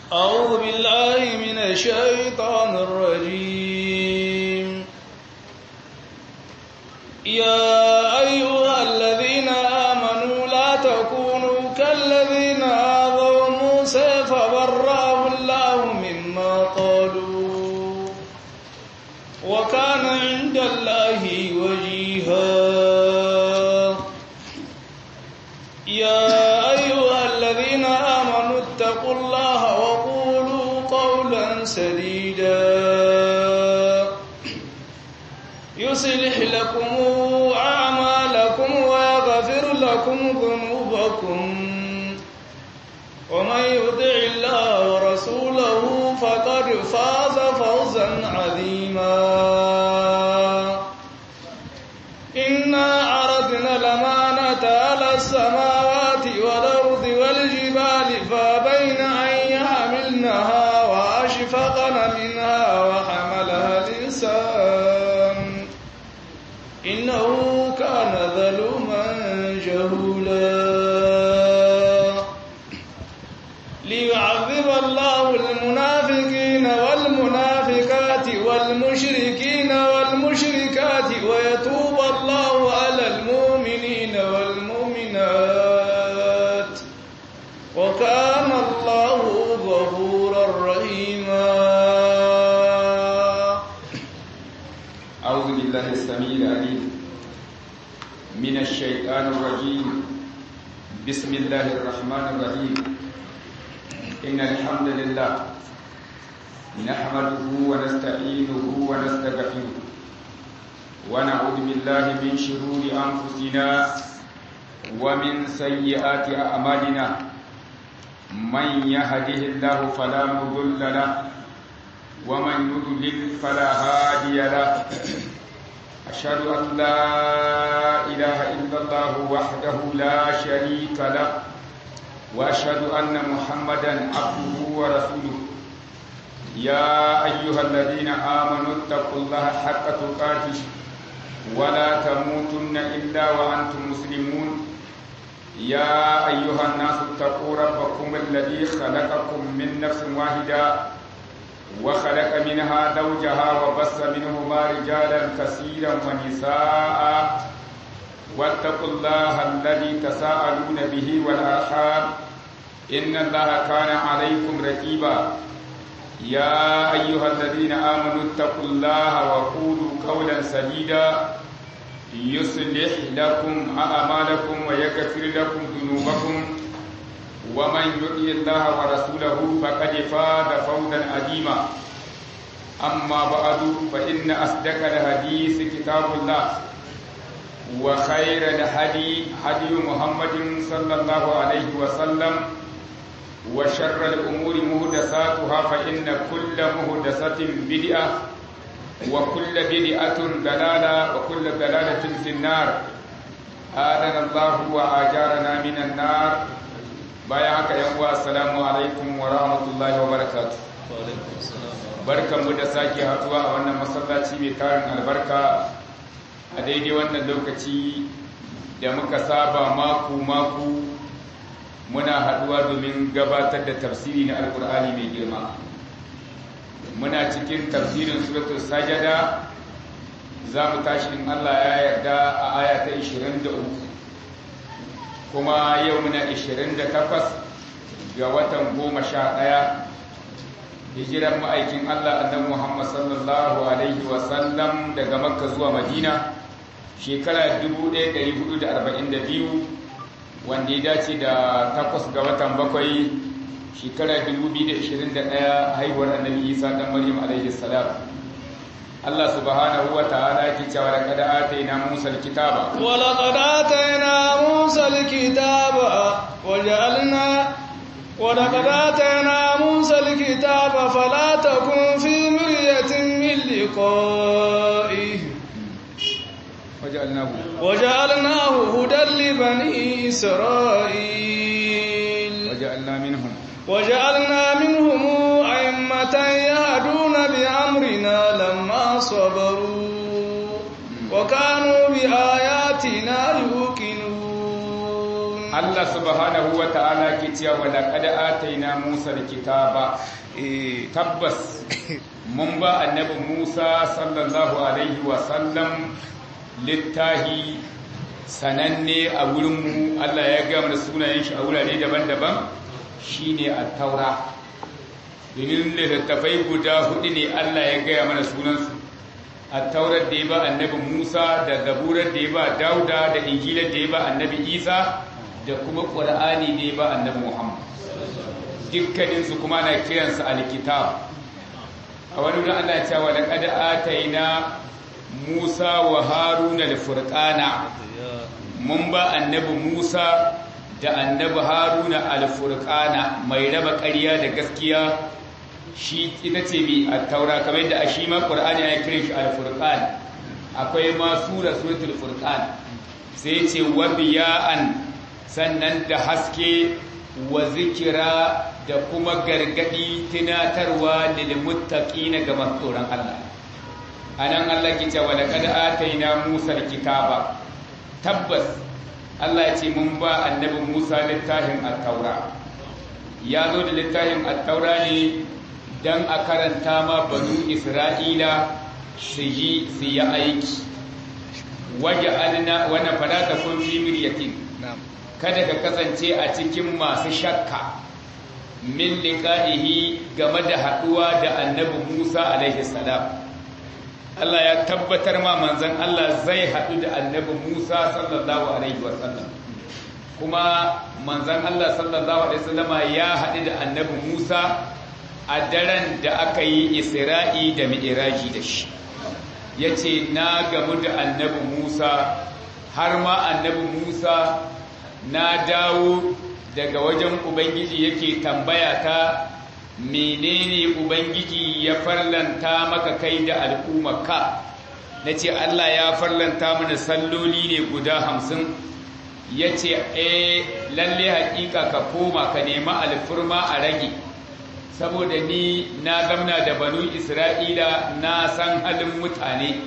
أعوذ بالله من الشيطان الرجيم يا أيها الذين آمنوا لا تكونوا كالذين آذوا موسى فبرأه الله مما قالوا وكان عند الله وجيها يا أيها الذين آمنوا اتقوا الله وقولوا قولا سديدا يصلح لكم أعمالكم ويغفر لكم ذنوبكم ومن يطع الله ورسوله فقد فاز فوزا عظيما إنا عرضنا الأمانة على السماوات والأرض والجبال فأبين أن يحملنها وأشفقن منها وحملها الإنسان إنه كان ظلوما جهولا ليعذب الله المنافقين والمنافقات والمشركين والمشركات ويتوب الله على المؤمنين والمؤمنات وكان الله غفورا رحيما. أعوذ بالله السميع العليم من الشيطان الرجيم. بسم الله الرحمن الرحيم. إن الحمد لله نحمده ونستعينه ونستغفره ونعوذ بالله من شرور أنفسنا ومن سيئات أعمالنا من يهده الله فلا مضل له ومن يضلل فلا هادي له أشهد أن لا إله إلا الله وحده لا شريك له وأشهد أن محمدا عبده ورسوله. يا أيها الذين آمنوا اتقوا الله حق تقاته ولا تموتن إلا وأنتم مسلمون. يا أيها الناس اتقوا ربكم الذي خلقكم من نفس واحدة وخلق منها زوجها وبث منهما رجالا كثيرا ونساء واتقوا الله الذي تساءلون به والأرحام إن الله كان عليكم رقيبا. يا أيها الذين آمنوا اتقوا الله وقولوا قولا سديدا يصلح لكم أعمالكم ويغفر لكم ذنوبكم ومن يطع الله ورسوله فقد فاز فوزا عظيما. أما بعد فإن أصدق الحديث كتاب الله وخير الهدي هدي محمد صلى الله عليه وسلم وشر الأمور محدثاتها فإن كل محدثة بدعة وكل بدعة ضلالة وكل ضلالة في النار. آذنا الله وأجارنا من النار. بايعك يا أخوة السلام عليكم ورحمة الله وبركاته. barkanmu da sake haɗuwa a wannan masallaci mai tarin albarka a daidai wannan lokaci da muka saba mako muna haɗuwa domin gabatar da tafsiri na alkur'ani mai girma. Muna cikin tafsirin suratul sajada, za mu tashi in Allah ya yarda a aya ta 23, kuma yau muna 28 ga watan 11 hijiran ma'aikin Allah annabi Muhammad sallallahu alaihi wasallam daga Makka zuwa Madina shekara 1442 wanda ya dace da 8 ga watan 7 shekara 2021 haihuwar annabi Isa dan Maryam alaihi salam. Allah subhanahu wa ta'ala yake cewa laqad atayna Musa al-kitaba wa laqad atayna Musa al-kitaba ولقد آتينا موسى الكتاب فلا تكن في مرية من لقائه وجعلناه هدى لبني إسرائيل وجعلنا منهم أئمة يهدون بأمرنا لما صبروا وكانوا بآياتنا يوقنون. Allah subhanahu wa ta'ala ke cewa wa laqad atayna Musa al-kitaba tabbas mun ba annabi Musa sallallahu alaihi wa sallam littahi sananne a wurinmu. Allah ya ga mana sunayen shi a wurare daban-daban shine at-taura. domin littattafai guda hudu ne Allah ya gaya mana sunansu, at-taurar da ya ba annabi Musa, da zaburar da ya ba Dauda, da injilar da ya ba annabi Isa, da kuma ƙur'ani da ya ba annabi Muhammad. Dukkaninsu kuma na kiransu alkitab. A wani wurin Allah ya ce wa laqad atayna Musa wa Haruna al-furqana, mun ba annabi Musa da annabi Haruna al-furqana, mai raba ƙarya da gaskiya. Shi ita ce bi at-taura, kamar yadda shi ma Qur'ani ya kire shi al-furqan. Akwai ma suratul furqan, sai ce wa biya'an, sannan da haske, wa zikira, da kuma gargadi, tunatarwa lil muttaqina ga masu tsoron Allah. Anan Allah ke cewa laqad atayna Musa al-kitaba, tabbas Allah ya ce mun ba annabi Musa littafin at-taura. Ya zo da littafin at-taura ne dan a karanta ma banu Isra'ila su yi aiki. Waja'alna wa nafara kun fi miryatin, kada ka kasance a cikin masu shakka min liqa'ihi game da haduwa da annabi Musa alaihi salam. Allah ya tabbatar ma manzon Allah zai haɗu da annabi Musa sallallahu alaihi wasallam, kuma manzon Allah sallallahu alaihi wasallama ya haɗu da annabi Musa a daren da aka yi Isra'i da Mi'raji da shi. Yace na gamu da annabi Musa, har ma annabi Musa na dawo daga wajen Ubangiji yake tambaya ta, menene Ubangiji ya farlanta maka kai da al'ummarka? Na ce Allah ya farlanta mana salloli ne guda 50. Ya ce lalle haƙiƙa ka koma ka nema alfurma a rage, saboda ni na zamna da banu Isra'ila, na san halin mutane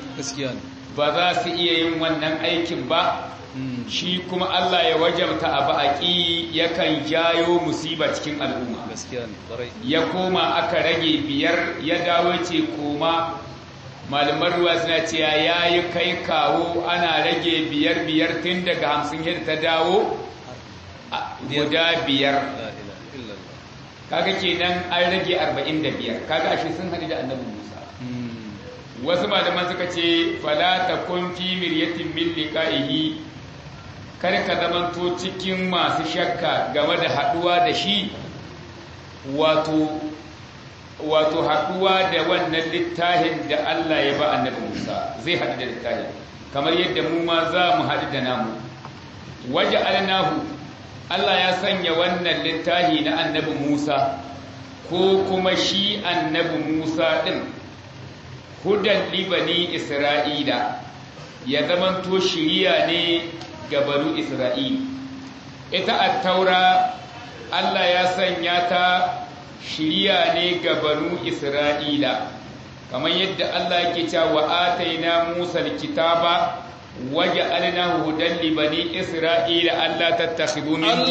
ba za su iya yin wannan aikin ba. Shi kuma Allah ya wajabta abu aƙi yakan jayo musiba cikin al'umma. Ya koma aka rage 5, ya dawo ce koma. Malamar ruwa suna cewa ya yi kai kawo, ana rage 5 tun daga 50 yadda ta dawo guda 5. Kaga kenan an rage 45. Kaga ashe sun haɗu da annabi Musa. Wasu malaman suka ce fala takun fi miryatin min liqa'ihi, kar ka zamanto cikin masu shakka game da haduwa da shi, wato haduwa da wannan littafin da Allah ya ba annabi Musa. Zai haɗu da littafin kamar yadda mu ma za mu haɗu da namu. Waja'alnahu, Allah ya sanya wannan littafi na annabi Musa, ko kuma shi annabi Musa din, hudan libani Isra'ila, ya zamanto shiriya ne ga banu Isra'il. Ita at-taura Allah ya sanya ta shiriya ne ga banu Isra'ila, kamar yadda Allah yake cewa ataina Musa al-kitaba waja'alnahu hudan li bani Isra'ila alla tattakhidhu min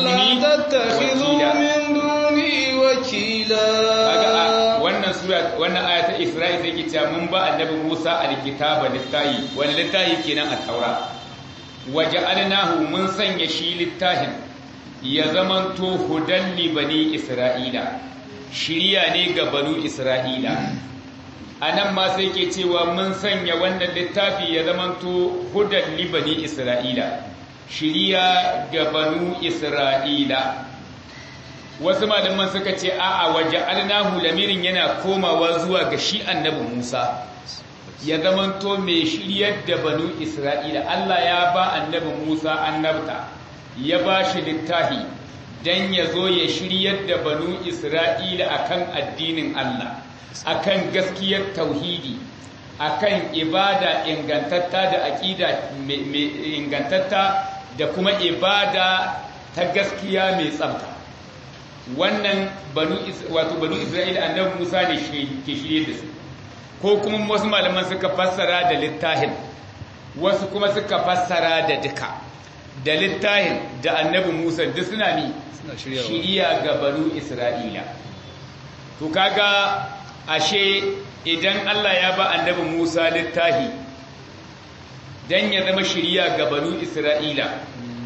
duni wakila. Wannan sura, wannan aya ta Isra'il take cewa mun ba annabi Musa al-kitaba littahi, wani littahi kenan at-taura. Waja'alnahu, mun sanya shi littafin ya zamanto hudan li bani Isra'ila, shiriya ne ga banu Isra'ila. Anan ma sai ke cewa mun sanya wannan littafi ya zamanto hudan li bani Isra'ila, shiriya ga banu Isra'ila. Wasu malaman suka ce a'a, waja'alnahu lamirin yana komawa zuwa ga shi annabi Musa, ya zamanto mai shiryar da banu Isra'ila. Allah ya ba annabi Musa annabta, ya ba shi littafi don ya zo ya shiryar da banu Isra'ila akan addinin Allah, akan gaskiyar tauhidi, akan ibada ingantatta da aƙida ingantatta, da kuma ibada ta gaskiya mai tsafta. Wannan banu Isra'ila annabi Musa ne ke shirye da su. Ko kuma wasu malaman suka fassara da littafin, wasu kuma suka fassara da duka. da littahin da annabi Musa duk suna ni shiriya ga banu Isra'ila. To kaga ashe idan Allah ya ba annabi Musa littahi dan ya zama shiriya ga banu Isra'ila,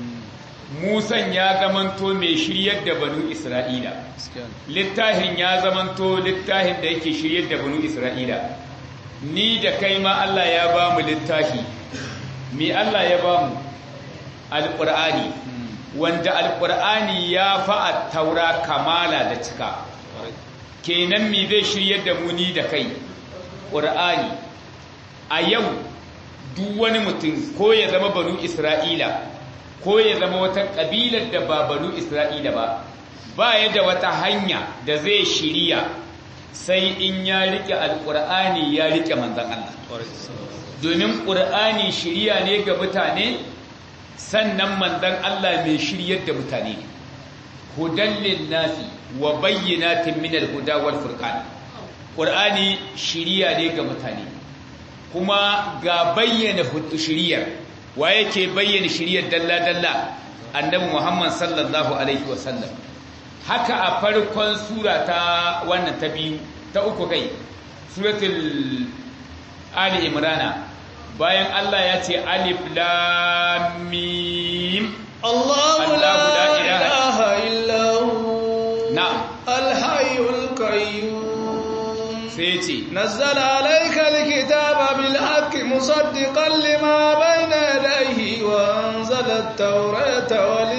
Musan ya zamanto mai shiryar da banu Isra'ila, littahin ya zamanto littahin da yake shiryar da banu Isra'ila. Ni da kai ma Allah ya ba mu littahi, me Allah ya ba mu? Alƙur'ani, wanda alƙur'ani ya fa'a taura kamala da cika. Kenan me zai shiryar da mu ni da kai? Ƙur'ani. A yau duk wani mutum ko ya zama banu Isra'ila ko ya zama wata ƙabilar da ba banu Isra'ila ba ya da wata hanya da zai shirya sai in ya riƙe alƙur'ani ya riƙe manzan Allah. Domin ƙur'ani shirya ne ga mutane, sannan manzan Allah mai shiryar da mutane ne. Hudan linnasi wa bayyinatin minal huda wal furqan. Ƙur'ani shirya ne ga mutane, kuma ga bayyana shiryar. Wa yake bayyana shiryar dalla-dalla? Annabi Muhammad sallallahu alaihi wasallam. Haka a farkon sura ta wannan ta biyu ta uku kai, suratul Ali Imrana, bayan Allah ya ce alif lam mim Allahu la ilaha illa hu na'am al-hayyul qayyum sai ce nazzala alayka al-kitaba bil haqqi musaddiqan lima bayna yadayhi wa anzala at-taurata wal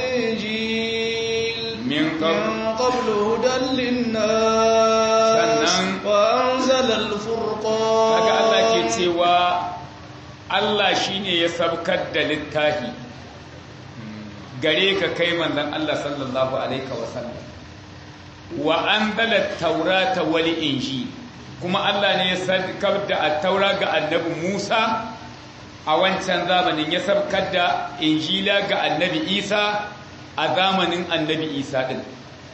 injil min qablu hudan lin-nas wa anzala al-furqan. kaga Allah ke cewa Allah shine ya sabkar da littafi gare ka kai manzon Allah sallallahu alaihi wasallam, wa anzala at-taurata wal injil, kuma Allah ne ya sabkar da at-taura ga annabi Musa a wancan zamanin, ya sabkar da injila ga annabi Isa a zamanin annabi Isa din.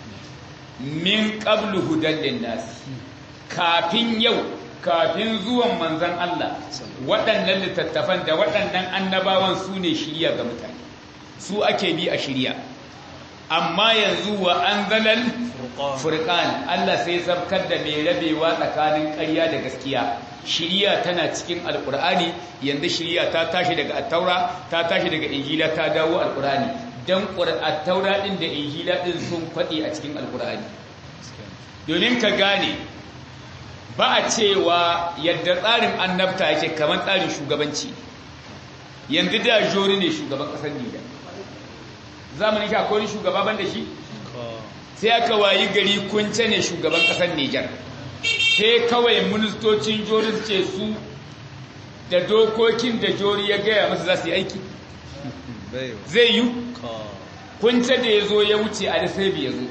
Min qablu hudan lin-nas, kafin yau, kafin zuwan manzon Allah, waɗannan littattafan da waɗannan annabawan su ne shiriya ga mutane, su ake bi a shiriya. Amma yanzu wa anzalal furqan, Allah sai sabkar da mai rabewa tsakanin ƙarya da gaskiya. Shiriya tana cikin alqur'ani, yanzu shiriya ta tashi daga at-taura, ta tashi daga injila, ta dawo alqur'ani. Dan at-taura din da injila din sun kwade a cikin alqur'ani. Domin ka gane, ba a cewa yadda tsarin annabta yake kamar tsarin shugabanci. Yanzu da jori ne shugaban ƙasar Nijar, zamanin shi akwai shugaba ban da shi, sai aka wayi gari kunce ne shugaban ƙasar Nijar, sai kawai ministocin jori ce su da dokokin da jori ya gaya masu za su yi aiki. Zai yi kunce da ya zo ya wuce a lissabi ya zo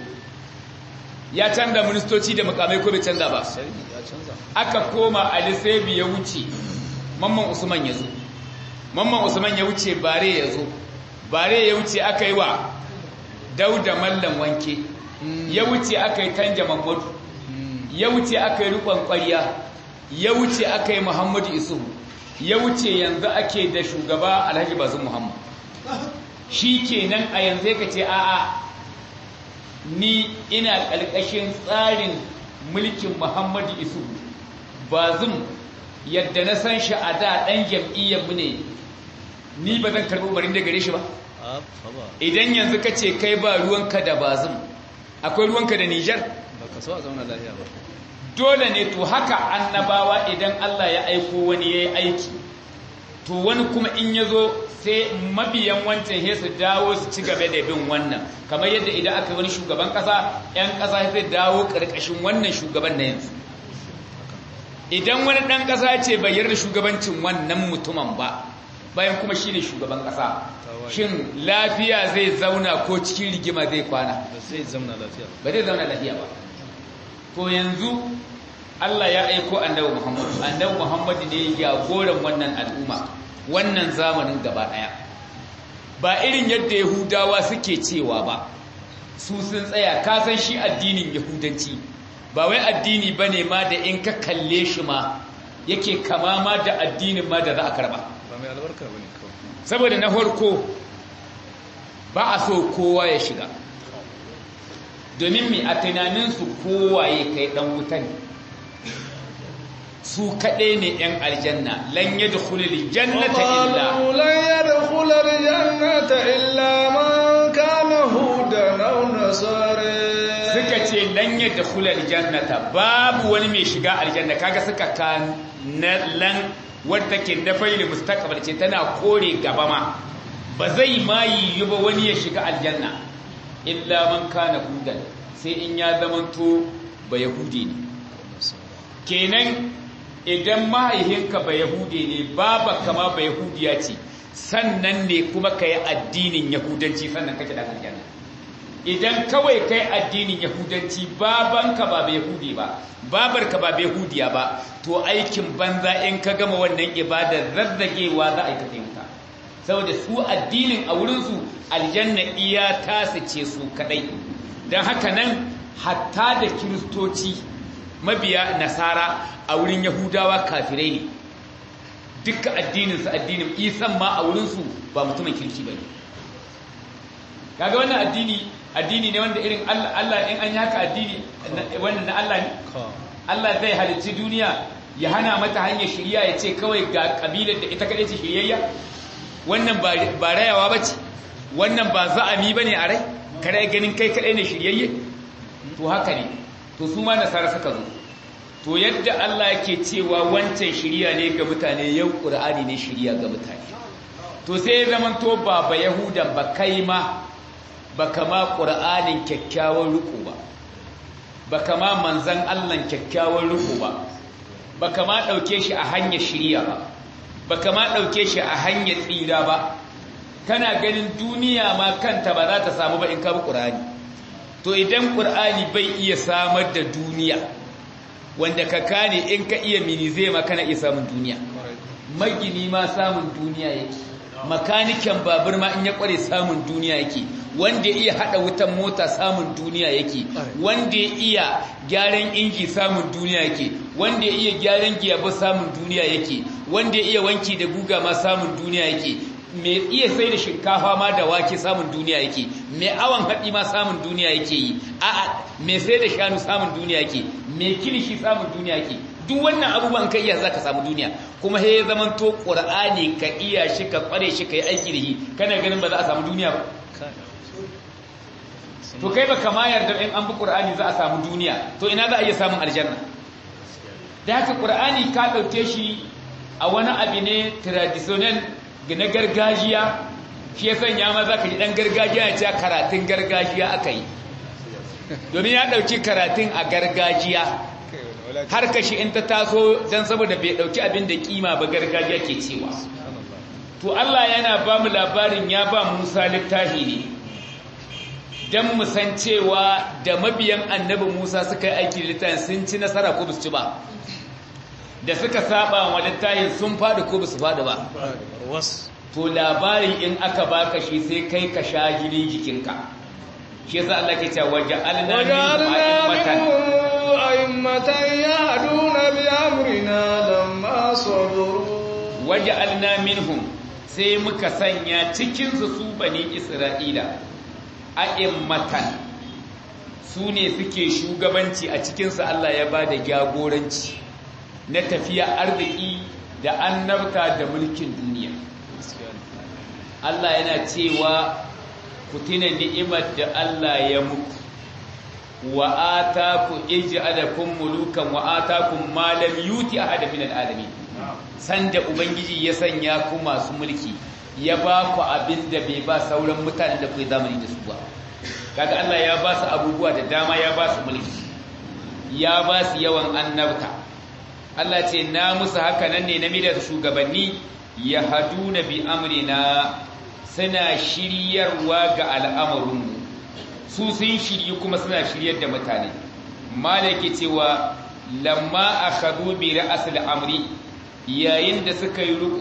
ya canza ministoci da makamai ko bai canza ba. Aka koma a lissabi ya wuce, Mamman Usman ya zo, Mamman Usman ya wuce, Bare ya zo, Bare ya wuce, aka yi wa Dauda Mallam Wanke, ya wuce aka yi Tanja Mamadu, ya wuce aka yi Rukon Ƙwarya, ya wuce aka yi Muhammadu Isuhu, ya wuce yanzu ake da shugaba Alhaji Bazum Muhammad. Shi kenan a yanzu ka ce a'a, ni ina ƙarƙashin tsarin mulkin Muhammadu Isuhu, Bazum yadda na san shi a da ɗan jam'iyyarmu ne, ni ba zan karɓi umarin da gare shi ba. Idan yanzu ka ce kai ba ruwanka da Bazum, akwai ruwanka da Nijar? Ba ka so a zauna lafiya ba. Dole ne to haka annabawa idan Allah ya aiko wani ya yi aiki, to wani kuma in ya zo sai mabiyan wancan he su dawo su ci gaba da bin wannan, kamar yadda idan aka yi wani shugaban ƙasa, 'yan ƙasa sai dawo ƙarƙashin wannan shugaban na yanzu. Idan wani ɗan ƙasa ce bai yarda shugabancin wannan mutumin ba, bayan kuma shi ne shugaban ƙasa, shin lafiya zai zauna ko cikin rigima zai kwana? Ba zai zauna lafiya ba. To yanzu Allah ya aiko annabi Muhammad ne ya goran wannan al'umma, wannan zamanin gaba ɗaya. Ba irin yadda Yahudawa suke cewa ba, su sun tsaya, ka san shi addinin Yahudanci ba wai addini bane ma da in ka kalle shi ma yake kama ma da addinin ma da za a karba. Ba mai albarka bane kawai. Saboda na farko ba a so kowa ya shiga domin mai a tunaninsu kowa ya kai ɗan wuta ne su kaɗai ne ‘yan aljanna lan yi da kulil jannata illa man kana hudan aw nasara suka ce lan yi da kulil jannata babu wani mai shiga aljanna kaga suka kan lan wadda ke dafai da mustaqbal ce tana kore gaba ma ba zai ma yi ba wani ya shiga aljanna illa man kana hudan sai in ya zamanto ba yahudi ne kenan idan mahaihinka ba yahude ne baba kama ba yahudiya ce sannan ne kuma ka yi addinin yahudanci sannan kake da aljanna idan kawai kai addinin yahudanci babanka ba ba yahudi ba babarka ba ba yahudiya ba to aikin banza in ka gama wannan ibadar zazzagewa za a yi ka saboda su addinin a wurinsu aljanna iya tasu ce su kadai don haka nan hatta da kiristoci mabiya nasara a wurin yahudawa kafirai ne dukkan addininsu addinin isan ma a wurinsu ba mutumin kirki ba ne kaga wannan addini ne wanda irin Allah in an yi haka addini wannan na Allah ne Allah zai halicci duniya ya hana mata hanyar shiriya ya ce kawai ga kabilar da ita kaɗai ce shiryayya wannan ba rayawa ba ce wannan ba za'ami ba ne a rai kare ganin kai kaɗai ne shiryayye to haka ne to su ma nasara suka zo to yadda Allah yake cewa wancan shiriya ne ga mutane yau Qur'ani ne shiriya ga mutane to sai zaman to ba yahudan ba kai ma baka ma Qur'anin kyakkyawan riko ba baka ma manzon Allah kyakkyawan riko ba baka ma dauke shi a hanyar shiriya ba baka ma dauke shi a hanyar tsira ba kana ganin duniya ma kanta ba za ta samu ba in ka bi Qur'ani to idan Qur'ani bai iya samar da duniya wanda ka kane in ka iya mini zai ma kana iya samun duniya magini ma samun duniya yake makaniken babur ma in ya kware samun duniya yake wanda ya iya hada wutan mota samun duniya yake wanda ya iya gyaran inji samun duniya yake wanda ya iya gyaran giyabu samun duniya yake wanda ya iya wanki da guga ma samun duniya yake mai iya sai da shinkafa ma da wake samun duniya yake mai awon haɗi ma samun duniya yake yi a'a mai sai da shanu samun duniya yake mai kilishi samun duniya yake duk wannan abubuwan ka iya za ka samu duniya kuma he zaman to ƙur'ani ka iya shi ka ƙware shi ka yi aiki da shi kana ganin ba za a samu duniya ba to kai ba kama yarda in an bi ƙur'ani za a samu duniya to ina za a iya samun aljanna da haka ƙur'ani ka ɗauke shi a wani abu ne traditional na gargajiya shi ya sanya ma za ka ji ɗan gargajiya ya ce karatun gargajiya aka yi domin ya ɗauki karatun a gargajiya har kashi in ta taso don saboda bai ɗauki abin da ƙima ba gargajiya ke cewa to Allah yana ba mu labarin ya ba Musa littafi ne don mu san cewa da mabiyan annabi Musa suka yi aiki da littafin sun ci nasara ko su ci ba da suka saba wa littafin sun faɗi ko su faɗi ba to labarin in aka baka shi sai kai ka sha jinin jikinka shi yasa Allah ke cewa waja'alna minhum a'immatan yahduna bi amrina lamma sabaru waja'alna minhum sai muka sanya cikin su bani Isra'ila a'immatan su ne suke shugabanci a cikin su Allah ya bada jagoranci na tafiya arziki da annabta da mulkin duniya Allah yana cewa ku tuna ni'imar da Allah ya muku wa ataku ij'alakum mulukan wa atakum ma lam yuti ahad min alalamin sanda ubangiji ya sanya ku masu mulki ya ba ku abinda bai ba sauran mutanen da ku zamani da su ba kaga Allah ya ba su abubuwa da dama ya ba su mulki ya ba su yawan annabta Allah ce na musu haka nan ne na mida shugabanni ya haduna bi amrina suna shiryarwa ga al'amarinmu su sun shirye kuma suna shiryar da mutane malaki cewa lamma akhadhu bi ra'sil amri yayin da suka yi ruku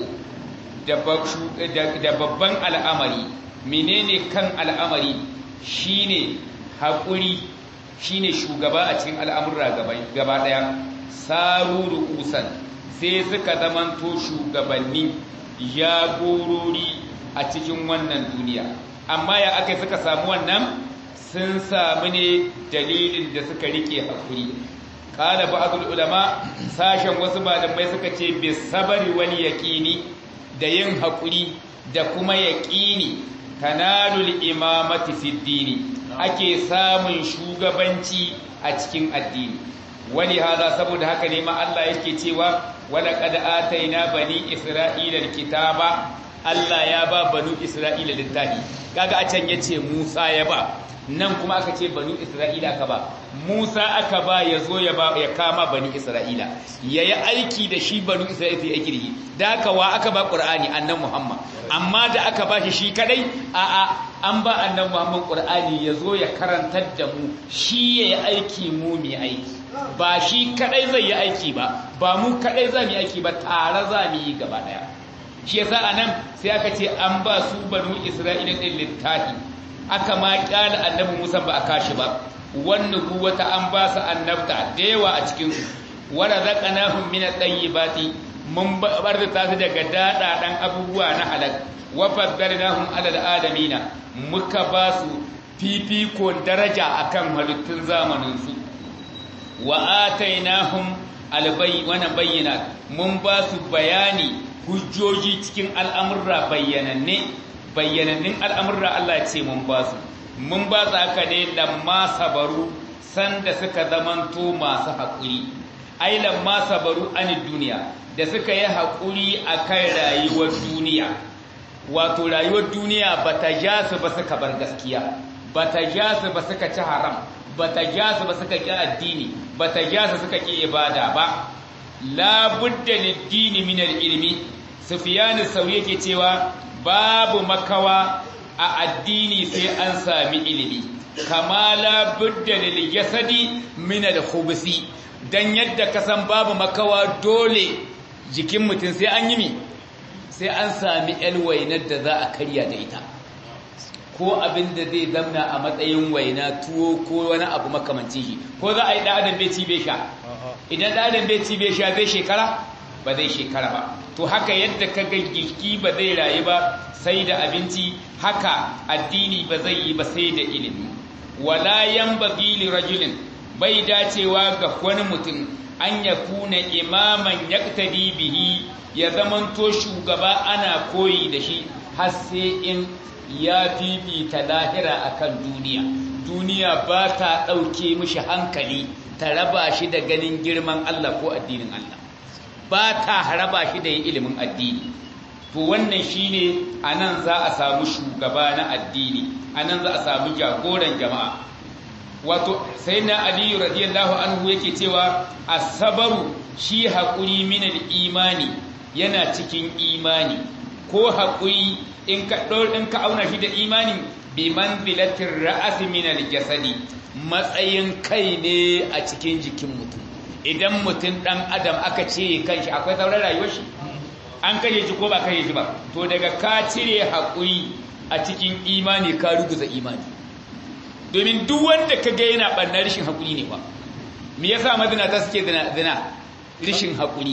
da babban al'amari menene kan al'amari shine hakuri shine shugaba a cikin al'amura gaba daya saruru usan sai suka zamanto shugabanni jagorori a cikin wannan duniya amma ya aka suka samu wannan sun samu ne dalilin da suka rike hakuri qala ba'dul ulama sashen wasu malamai suka ce bis sabri wal yaqini da yin hakuri da kuma yaqini kanalul imamati fid dini ake samun shugabanci a cikin addini wani hada saboda haka ne ma Allah yake cewa wala qad ataina bani isra'ila alkitaba Allah ya ba banu isra'ila littafi kaga a can yace Musa ya ba nan kuma aka ce banu isra'ila ka ba Musa aka ba yazo ya kama bani isra'ila yayi aiki da shi banu isra'ila fi aiki da haka wa aka ba Qur'ani annabi Muhammad amma da aka ba shi kadai an ba annabi Muhammad Qur'ani yazo ya karantar da mu shi yayi aiki mu mai aiki ba shi kadai zai yi aiki ba mu kadai za mu yi aiki ba tare za mu yi gaba daya shi yasa anan sai aka ce an ba su banu Isra'ila din littafi aka ma kyala annabi Musa ba a kashi ba wannan kuwata an ba su annabta da yawa a cikin su warazaqnahum min at-tayyibati mun barta su daga dadadan abubuwa na halal wa faddalnahum ala al-adamina muka ba su fifiko daraja akan halittun zamanin su wa atainahum bayyinat mun ba su bayani hujjoji cikin al'amurra bayyanannin al'amurra Allah ce mun ba su haka ne lamma sabaru sanda suka zamanto masu haƙuri ai lamma sabaru anid duniya da suka yi haƙuri akan rayuwar duniya wato rayuwar duniya bata ja su ba suka bar gaskiya bata ja su ba suka ci haram bata ja su ba suka ƙi addini bata ja su suka ƙi ibada ba la budda lid-dini min al-ilmi sufyan sauri yake cewa babu makawa a addini sai an sami ilimi kama la budda lil jasadi min al-khubsi dan yadda ka san babu makawa dole jikin mutum sai an yi mi sai an sami alwainar da za a karya da ita ko abin da zai zamna a matsayin waina tuwo ko wani abu makamancin shi ko za a yi ɗan bai ci bai sha idan ɗan bai ci bai sha zai shekara ba zai shekara ba to haka yadda ka ga jiki ba zai rayu ba sai da abinci haka addini ba zai yi ba sai da ilimi wala yanbaghi li rajulin bai dacewa ga wani mutum an yakuna imaman yaqtadi bihi ya zamanto shugaba ana koyi da shi har sai in ya fifita lahira akan duniya ba ta ɗauke mishi hankali ta raba shi da ganin girman Allah ko addinin Allah ba ta raba shi da yin ilimin addini to wannan shine anan za a samu shugaba na addini anan za a samu jagoran jama'a wato sayyidina Ali radiyallahu anhu yake cewa as-sabru shi haƙuri min al-imani yana cikin imani ko haƙuri in ka auna shi da imani bi manzilatir ra'as min al-jasadi matsayin kai ne a cikin jikin mutum idan mutum dan adam aka ce kanshi akwai sauran rayuwar shi an kashe shi ko ba kashe shi ba to daga ka cire haƙuri a cikin imani ka ruguza imani domin duk wanda ka ga yana ɓannar rashin haƙuri ne ba me yasa mazinata suke zina rashin haƙuri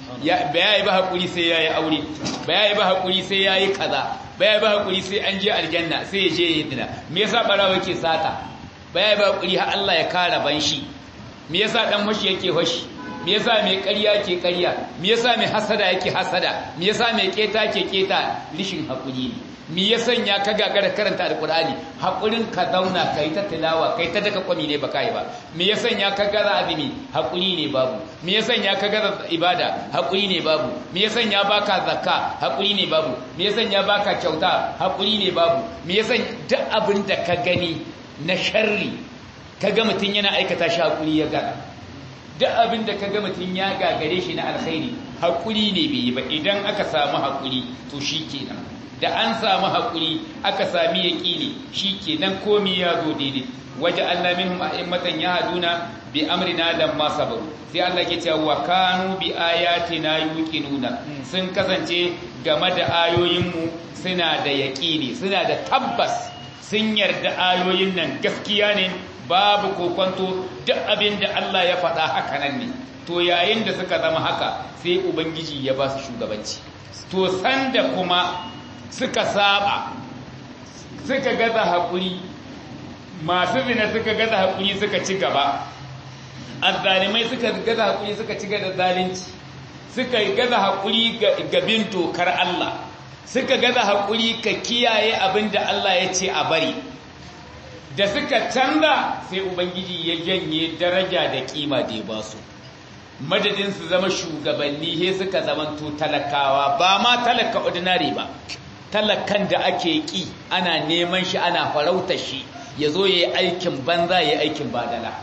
ba ya yi ba haƙuri sai ya yi aure ba ya yi ba haƙuri sai ya yi kaza ba ya yi ba haƙuri sai an je aljanna sai ya je ya zina me yasa ɓarawa ke sata ba ya yi ba haƙuri har Allah ya kara ban shi me yasa ɗan fashi yake fashi me yasa mai ƙarya ke ƙarya me yasa mai hasada yake hasada me yasa mai keta ke keta rishin haƙuri ne me ya sanya ka gagara karanta alƙur'ani haƙurin ka zauna kai ta tilawa kai ta daka kwami ne baka yi ba me ya sanya ka gaza azumi haƙuri ne babu me ya sanya ka gaza ibada haƙuri ne babu me ya sanya baka zakka haƙuri ne babu me ya sanya baka kyauta haƙuri ne babu me ya sanya duk abin da ka gani na sharri kaga mutum yana aikata shi haƙuri ya gaga duk abin da kaga mutum ya gagare shi na alkhairi haƙuri ne bai yi ba idan aka samu haƙuri to shi kenan da an samu haƙuri aka sami yaƙini shi kenan komi ya zo daidai waje Allah minhum a'immatan yahduna bi amrina lamma sabaru sai Allah ke cewa wa kanu bi ayatina yuqinuna sun kasance game da ayoyinmu suna da yaƙini suna da tabbas sun yarda ayoyin nan gaskiya ne babu kokonto duk abin da Allah ya faɗa haka nan ne to yayin da suka zama haka sai ubangiji ya ba su shugabanci to sanda kuma suka saba suka gaza haƙuri, masu zina suka gaza haƙuri suka ci gaba, azzalimai suka gaza haƙuri suka ci gaba da zalunci, suka gaza haƙuri ga bin dokar Allah, suka gaza haƙuri ka kiyaye abin da Allah ya ce a bari. Da suka canza sai Ubangiji ya janye daraja da ƙima da ya ba su. Madadin su zama shugabanni he suka zamanto talakawa, ba ma talaka ordinary ba, talakan da ake ƙi ana neman shi ana farautar shi ya zo ya yi aikin banza ya yi aikin badala.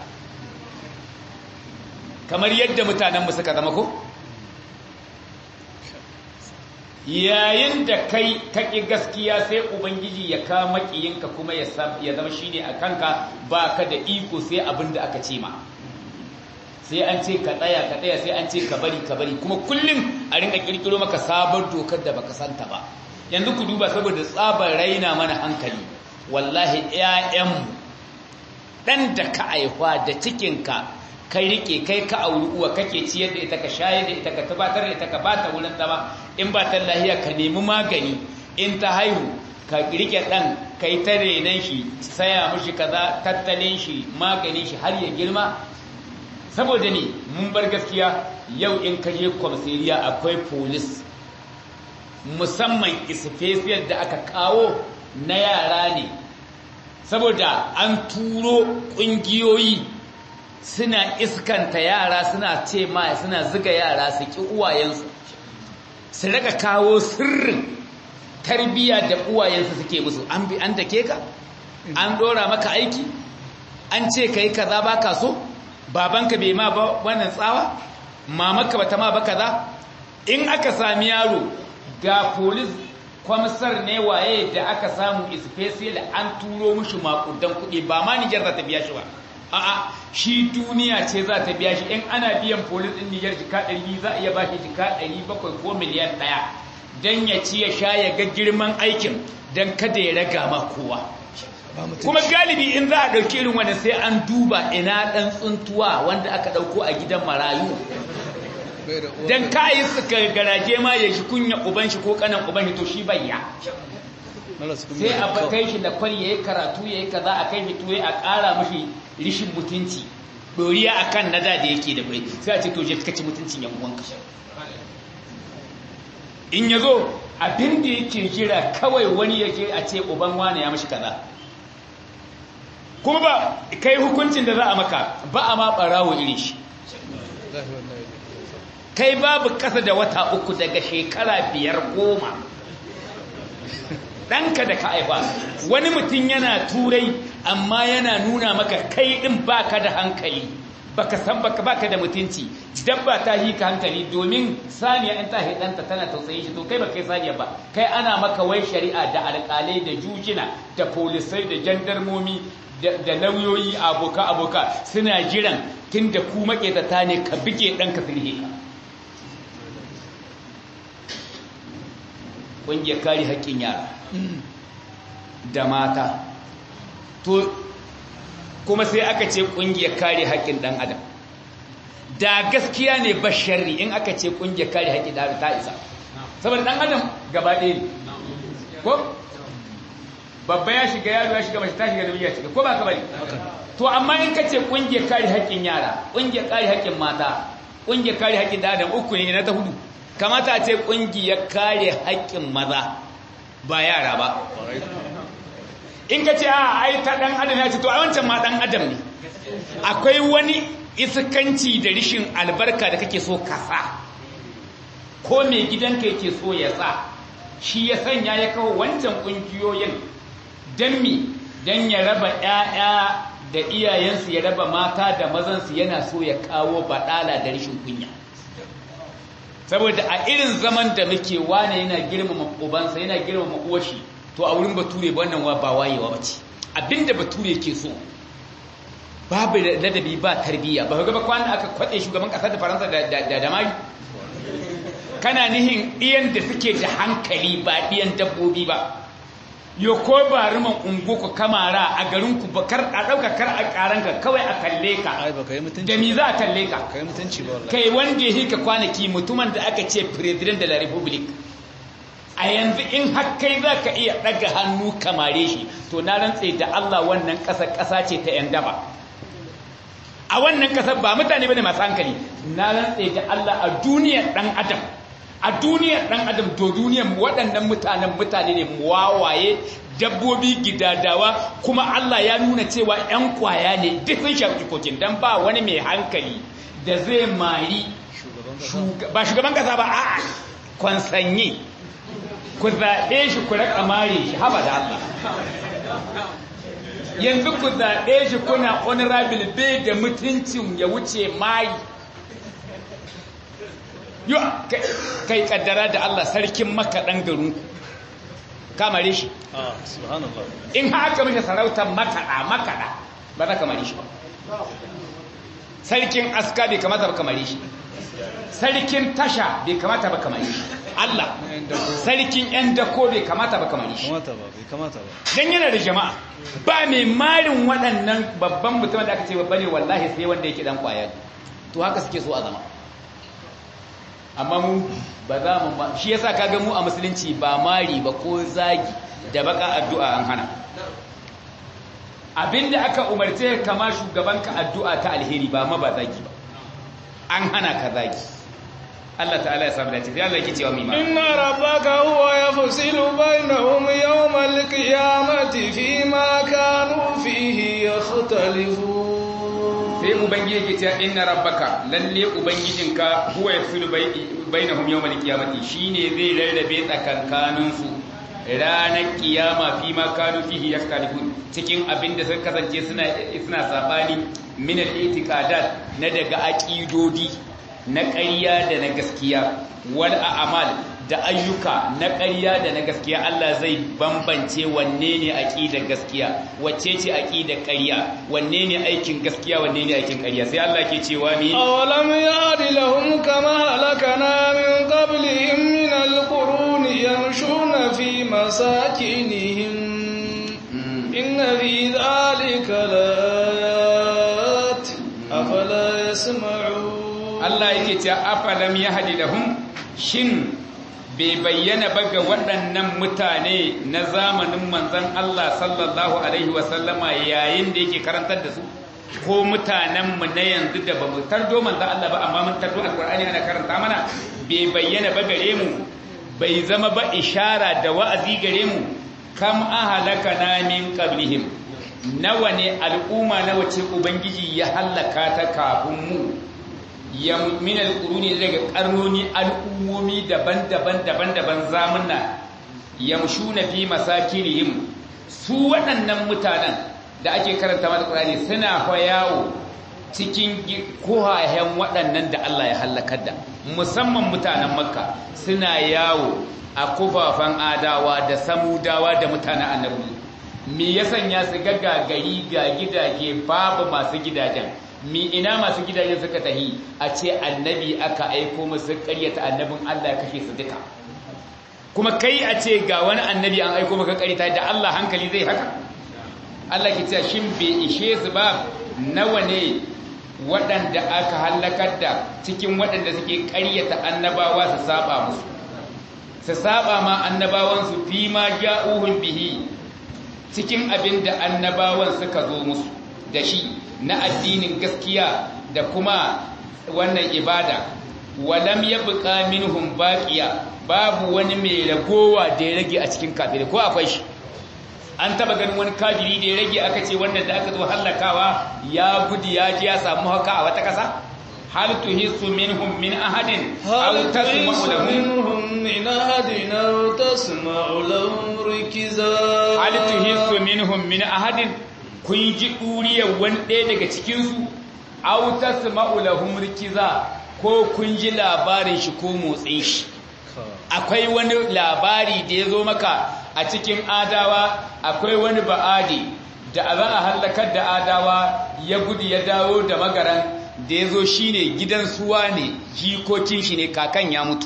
Kamar yadda mutanenmu suka zama ko? Yayin da kai kaƙi gaskiya sai Ubangiji ya kama maƙiyinka kuma ya zama shi ne a kanka ba ka da iko sai abin da aka ce ma. Sai an ce ka tsaya sai an ce ka bari kuma kullum a rinka ƙirƙiro maka sabon dokar da baka santa ba. Yanzu ku duba saboda tsabar raina mana hankali, wallahi ‘ya'yanmu ɗan da ka aihuwa da cikinka kai rike kai ka auri uwa kake ciyar da ita ka shayar da ita ka tabbatar da ita ka bata wurin zama, in ba ta lahiya ka nemi magani, in ta haihu ka rike dan kai ta renan shi, saya mishi kaza, tattalin shi, maganin shi har ya girma. Saboda ne mun bar gaskiya, yau in ka je kwamsiriya akwai police musamman special da aka kawo na yara ne, saboda an turo kungiyoyi suna iskanta yara, suna ce ma suna zuga yara su ki uwayensu, su raka kawo sirrin tarbiyya da uwayensu suke musu. An dake ka, an dora maka aiki, an ce kai kaza baka so, babanka bai ma ba wannan tsawa, mamanka bata ma ba kaza. In aka sami yaro ga police kwamsar ne waye da aka samu special an turo mushi makudan kuɗi, ba ma Nijar za ta biya shi ba, a'a shi duniya ce za ta biya shi. In ana biyan polis ɗin Nijar jika 100 za a iya ba shi jika 700 ko miliyan 1 don ya ci ya sha ya ga girman aikin, don kada ya raga ma kowa. Kuma galibi in za a ɗauki irin wani sai an duba ina ɗan tsuntuwa wanda aka ɗauko a gidan marayu, don ka yi suka garaje ma ya shi kunya uban shi ko kanan uban shi to shi bayya. Sai a kai shi da kwari ya yi karatu ya yi kaza, a kai fito a ƙara mashi rishin mutunci ɗoriya a kan nada da yake da bai, sai a ce to je ka ci mutuncin yan uwanka. In ya zo abin da yake jira kawai wani yake a ce uban wane ya mashi kaza, kuma ba kai hukuncin da za a maka ba a ma ɓarawo irin shi. Kai babu ƙasa da wata 3 daga shekara 5-10 ɗanka da ka haifa, wani mutum yana turai amma yana nuna maka kai ɗin baka da hankali, baka san baka da mutunci, dabba ta yi ka hankali, domin saniya in ta ɗanta tana tausayin shi, to kai baka yi saniya ba, kai ana maka wai shari'a da alƙalai da jujina da polisai da jandarmomi da lauyoyi aboka suna jiran tun da ku maƙetata ne ka bige ɗanka firhe ka. Ƙungiyar kare haƙƙin yara da mata, to kuma sai aka ce ƙungiyar kare haƙƙin ɗan adam. Da gaskiya ne ba sharri in aka ce ƙungiyar kare haƙƙin ɗan adam ta isa, saboda ɗan adam gaba ɗaya ne ko babba ya shiga, yaro ya shiga, mace ta shiga, namiji ya shiga, ko ba ka bari. To amma in ka ce ƙungiyar kare haƙƙin yara, ƙungiyar kare haƙƙin mata, ƙungiyar kare haƙƙin ɗan adam, uku ne na ta hudu. Kamata a ce ƙungiyar kare haƙƙin maza ba yara ba. In ka ce a ai ta ɗan adam ya ce to a wancan ma ɗan adam ne. Akwai wani iskanci da rishin albarka da kake so ka sa, ko mai gidanka yake so ya sa, shi ya sanya ya kawo wancan ƙungiyoyin don mi, don ya raba ‘ya'ya da iyayensu, ya raba mata da mazansu, yana so ya kawo baɗala da rishin kunya. Saboda a irin zaman da muke, wane yana girmama ubansa, yana girmama uwashi, to a wurin bature wannan ba wayewa bace. Abinda bature ke so babu ladabi ba tarbiyya. Ba ga ba kwana aka kwade shugaban kasar da Faransa da mari, kana nihin iyan da suke da hankali ba iyan dabbobi ba. Yo ko ba ruman ungo ko kamara a garin ku ba, kar a dauka, kar a karanka kawai a kalle ka. Ai ba kai mutunci. Da me za a kalle ka? Kai mutunci ba wallahi. Kai wanda yake kwanaki mutumin da aka ce president de la republic a yanzu in har kai za ka iya ɗaga hannu kamare shi to na rantse da Allah wannan ƙasa ce ta 'yan daba a wannan ƙasar ba mutane bane masu hankali na rantse da Allah a duniyar ɗan adam to duniyar waɗannan mutane ne wawaye dabbobi gidadawa kuma Allah ya nuna cewa 'yan kwaya ne duk sun shafi kokin dan ba wani mai hankali da zai mari ba shugaban ƙasa ba a'a kwansanye ku zaɓe shi ku raka mare shi haba da Allah yanzu ku zaɓe shi kuna honorable bai da mutuncin ya wuce mai yo kai kaddara da Allah sarkin makaɗan garinku kamare shi in haka mashi sarautar makaɗa ba za kamare shi ba sarkin aska bai kamata ba kamare shi sarkin tasha bai kamata ba kamare shi Allah sarkin yan dako bai kamata ba kamare shi dan yana da jama'a ba mai marin waɗannan babban mutum da aka ce babba ne wallahi sai wanda yake dan kwaya to haka suke so a zama amma mu ba za mu ba shi yasa kaga mu a musulunci ba mari ba ko zagi da baka addu'a an hana abinda aka umarce kama shugabanka addu'a ta alheri ba ma ba zagi ba an hana ka zagi Allah ta'ala ya samu dace sai Allah yake cewa mima inna rabbaka huwa yafsilu bainahum yawmal qiyamati fima kanu fihi yakhtalifun sai ubangiji yake cewa inna rabbaka lalle ubangijinka huwa yafsilu bainahum yawmal qiyamati shine zai rarrabe tsakankanin su ranar kiyama fima kanu fihi yakhtalifun cikin abinda sun kasance suna sabani min al-i'tiqadat na daga aqidodi na ƙarya da na gaskiya wal a'mal da ayyuka na ƙarya da na gaskiya Allah zai bambance wanne ne aqidar gaskiya wacce ce aqidar ƙarya wanne ne aikin gaskiya wanne ne aikin ƙarya sai Allah ke cewa ni awalam ya'di lahum kama halakana min qablihim min al-quruni yamshuna fi masakinihim inna fi dhalika layat afala yasma'un Allah yake cewa afalam yahdi lahum shin bai bayyana ba ga waɗannan mutane na zamanin manzon Allah sallallahu alaihi wasallama yayin da yake karantar da su ko mutanen mu na yanzu da bamu tardo manzon Allah ba amma mun tardo alqur'ani ana karanta mana bai bayyana ba gare mu bai zama ba ishara da wa'azi gare mu kam ahalakana min qablihim nawa ne al'umma nawa ce ubangiji ya halaka ta kafin mu ya min al-quruni daga karnoni al'ummomi daban-daban zamanna yamshuna fi masakinihim su waɗannan mutanen da ake karanta mata Qur'ani suna yawo cikin kohayen waɗannan da Allah ya halakar da musamman mutanen Makka suna yawo a kufafan adawa da samudawa da mutanen annabi me ya sanya su ga gari ga gidaje babu masu gidajen ina masu gidajen suka tahi a ce annabi aka aiko musu ƙaryata annabin Allah ya kashe su duka kuma kai a ce ga wani annabi an aiko maka ƙaryata da Allah hankali zai haka Allah ke cewa shin bai ishe su ba nawa ne waɗanda aka halakar da cikin waɗanda suke ƙaryata annabawa su saba musu su saba ma annabawan su fi ma ja'uhum bihi cikin abin da annabawan suka zo musu da shi na addinin gaskiya da kuma wannan ibada walam yabqa minhum baqiya babu wani mai ragowa da ya rage a cikin kafirai ko akwai shi an taba ganin wani kafiri da ya rage aka ce wannan da aka zo hallakawa ya gudu ya ji ya samu haka a wata kasa hal tuhisu minhum min ahadin aw tasma'u lahum min ahadin aw tasma'u lahum rikiza hal tuhisu minhum min ahadin kun ji ɗuriyar wani ɗaya daga cikinsu auta su ma'ulahun rikiza ko kun ji labarin shi ko motsin shi akwai wani labari da ya zo maka a cikin adawa akwai wani ba'adi da za a hallakar da adawa ya gudu ya dawo da magaran da ya zo shi ne gidan suwa ne jikokin shi ne kakan ya mutu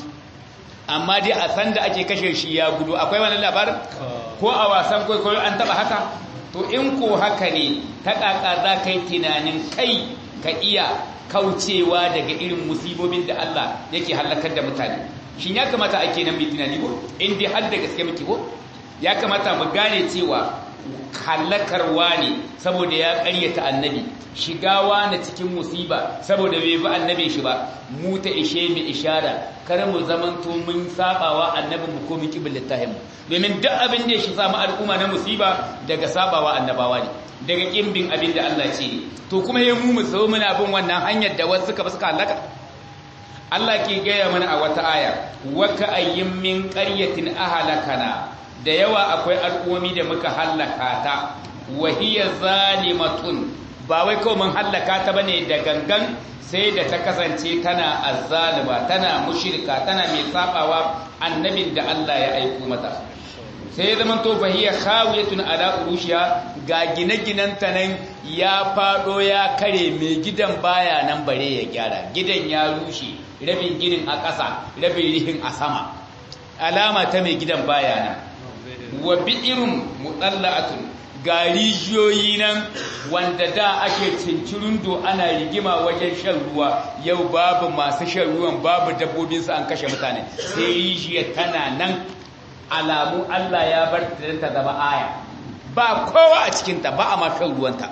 amma dai a san da ake kashe shi ya gudu akwai wani labarin ko a wasan kwaikwayo an taba haka to in ko haka ne ta ƙaƙa za ka yi tunanin kai ka iya kaucewa daga irin musibobin da Allah yake halakar da mutane shin ya kamata ake nan bi tunani ko in dai har da gaske muke ko ya kamata mu gane cewa halakarwa ne saboda ya ƙaryata annabi, shigawa na cikin musiba saboda bai bi annabin shi ba, mu ta ishe mu ishara kar mu zamanto mun sabawa annabin mu ko mu kibin littafin mu, domin duk abin da ya shi samu al'umma na musiba daga sabawa annabawa ne, daga kimbin abin da Allah ce ne. To kuma yayin mu so muna bin wannan hanyar da wasu suka halaka. Allah ke gaya mana a wata aya, wa ka ayyin min qaryatin ahlakana, da yawa akwai al'ummi da muka hallaka ta, wahiya zalimatun, ba wai kawai mun hallaka ta bane da gangan, sai da ta kasance tana azzalima, tana mushrika, tana mai sabawa annabin da Allah ya aiko mata. Sai ya zama to fahiya khawiyatun ala urushiya, ga gine-ginen ta nan ya fado ya kare, mai gidan baya nan bare ya gyara, gidan ya rushe, rabin ginin a ƙasa, rabin rihin a sama, alama ta mai gidan baya nan. Wa bi'irun mutalla'atun, ga rijiyoyi nan wanda da ake cincirundo ana rigima wajen shan ruwa, yau babu masu shan ruwan, babu dabbobinsu, an kashe mutane, sai rijiyar tana nan, alamu Allah ya bar ta zama aya, ba kowa a cikinta, ba a makan ruwanta.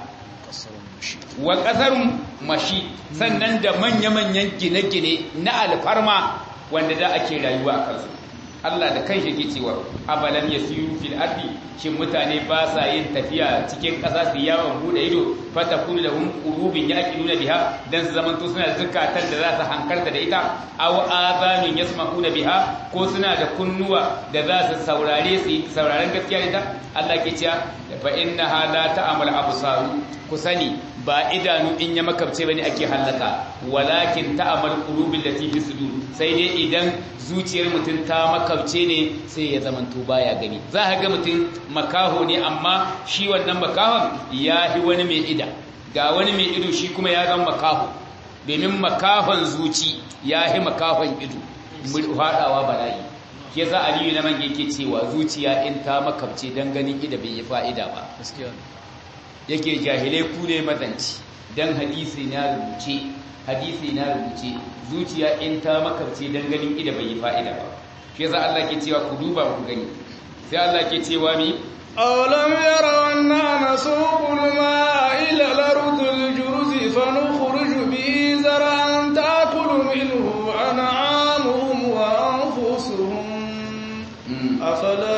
Wa ƙasar mashi, sannan da manya-manyan gine-gine na alfarma wanda da ake rayuwa a kansu. Allah da kanshi yake cewa abalam yasiru fil ardi, shin mutane ba sa yin tafiya cikin ƙasa su yawon bude ido, fatakunu lahum qulubun yaqiluna biha, dan su zamanto suna zakatan da za su hankarta da ita, aw azanun yasma'una biha, ko suna da kunnuwa da za su sauraren gaskiya da ita. Allah ke cewa fa innaha la ta'mal absar, ku sani ba idanu in ya makabce bane ake hallaka, walakin ta'mal qulubul lati fi sudur, sai dai idan zuciyar mutum ta makabce ne sai ya zamanto baya gani. Za ka ga mutum makaho ne, amma shi wannan makahon ya fi wani mai ida, ga wani mai ido shi kuma ya zama makaho, domin makahon zuci ya fi makahon ido haɗawa bala'i. Ke za Aliyu na man yake cewa zuciya in ta makabce don ganin ida bai yi fa'ida ba, yake jahilai ku ne madanci, don hadisi na rubuce zuciya in ta makabce don ganin ida bai yi fa'ida ba. Shi za Allah ke cewa ku duba ku gani, sai Allah ke cewa mi أولم يروا أننا نسوق الماء إلى الأرض الجرز فنخرج به زرعا تأكل منه أنعامهم وأنفسهم أفلا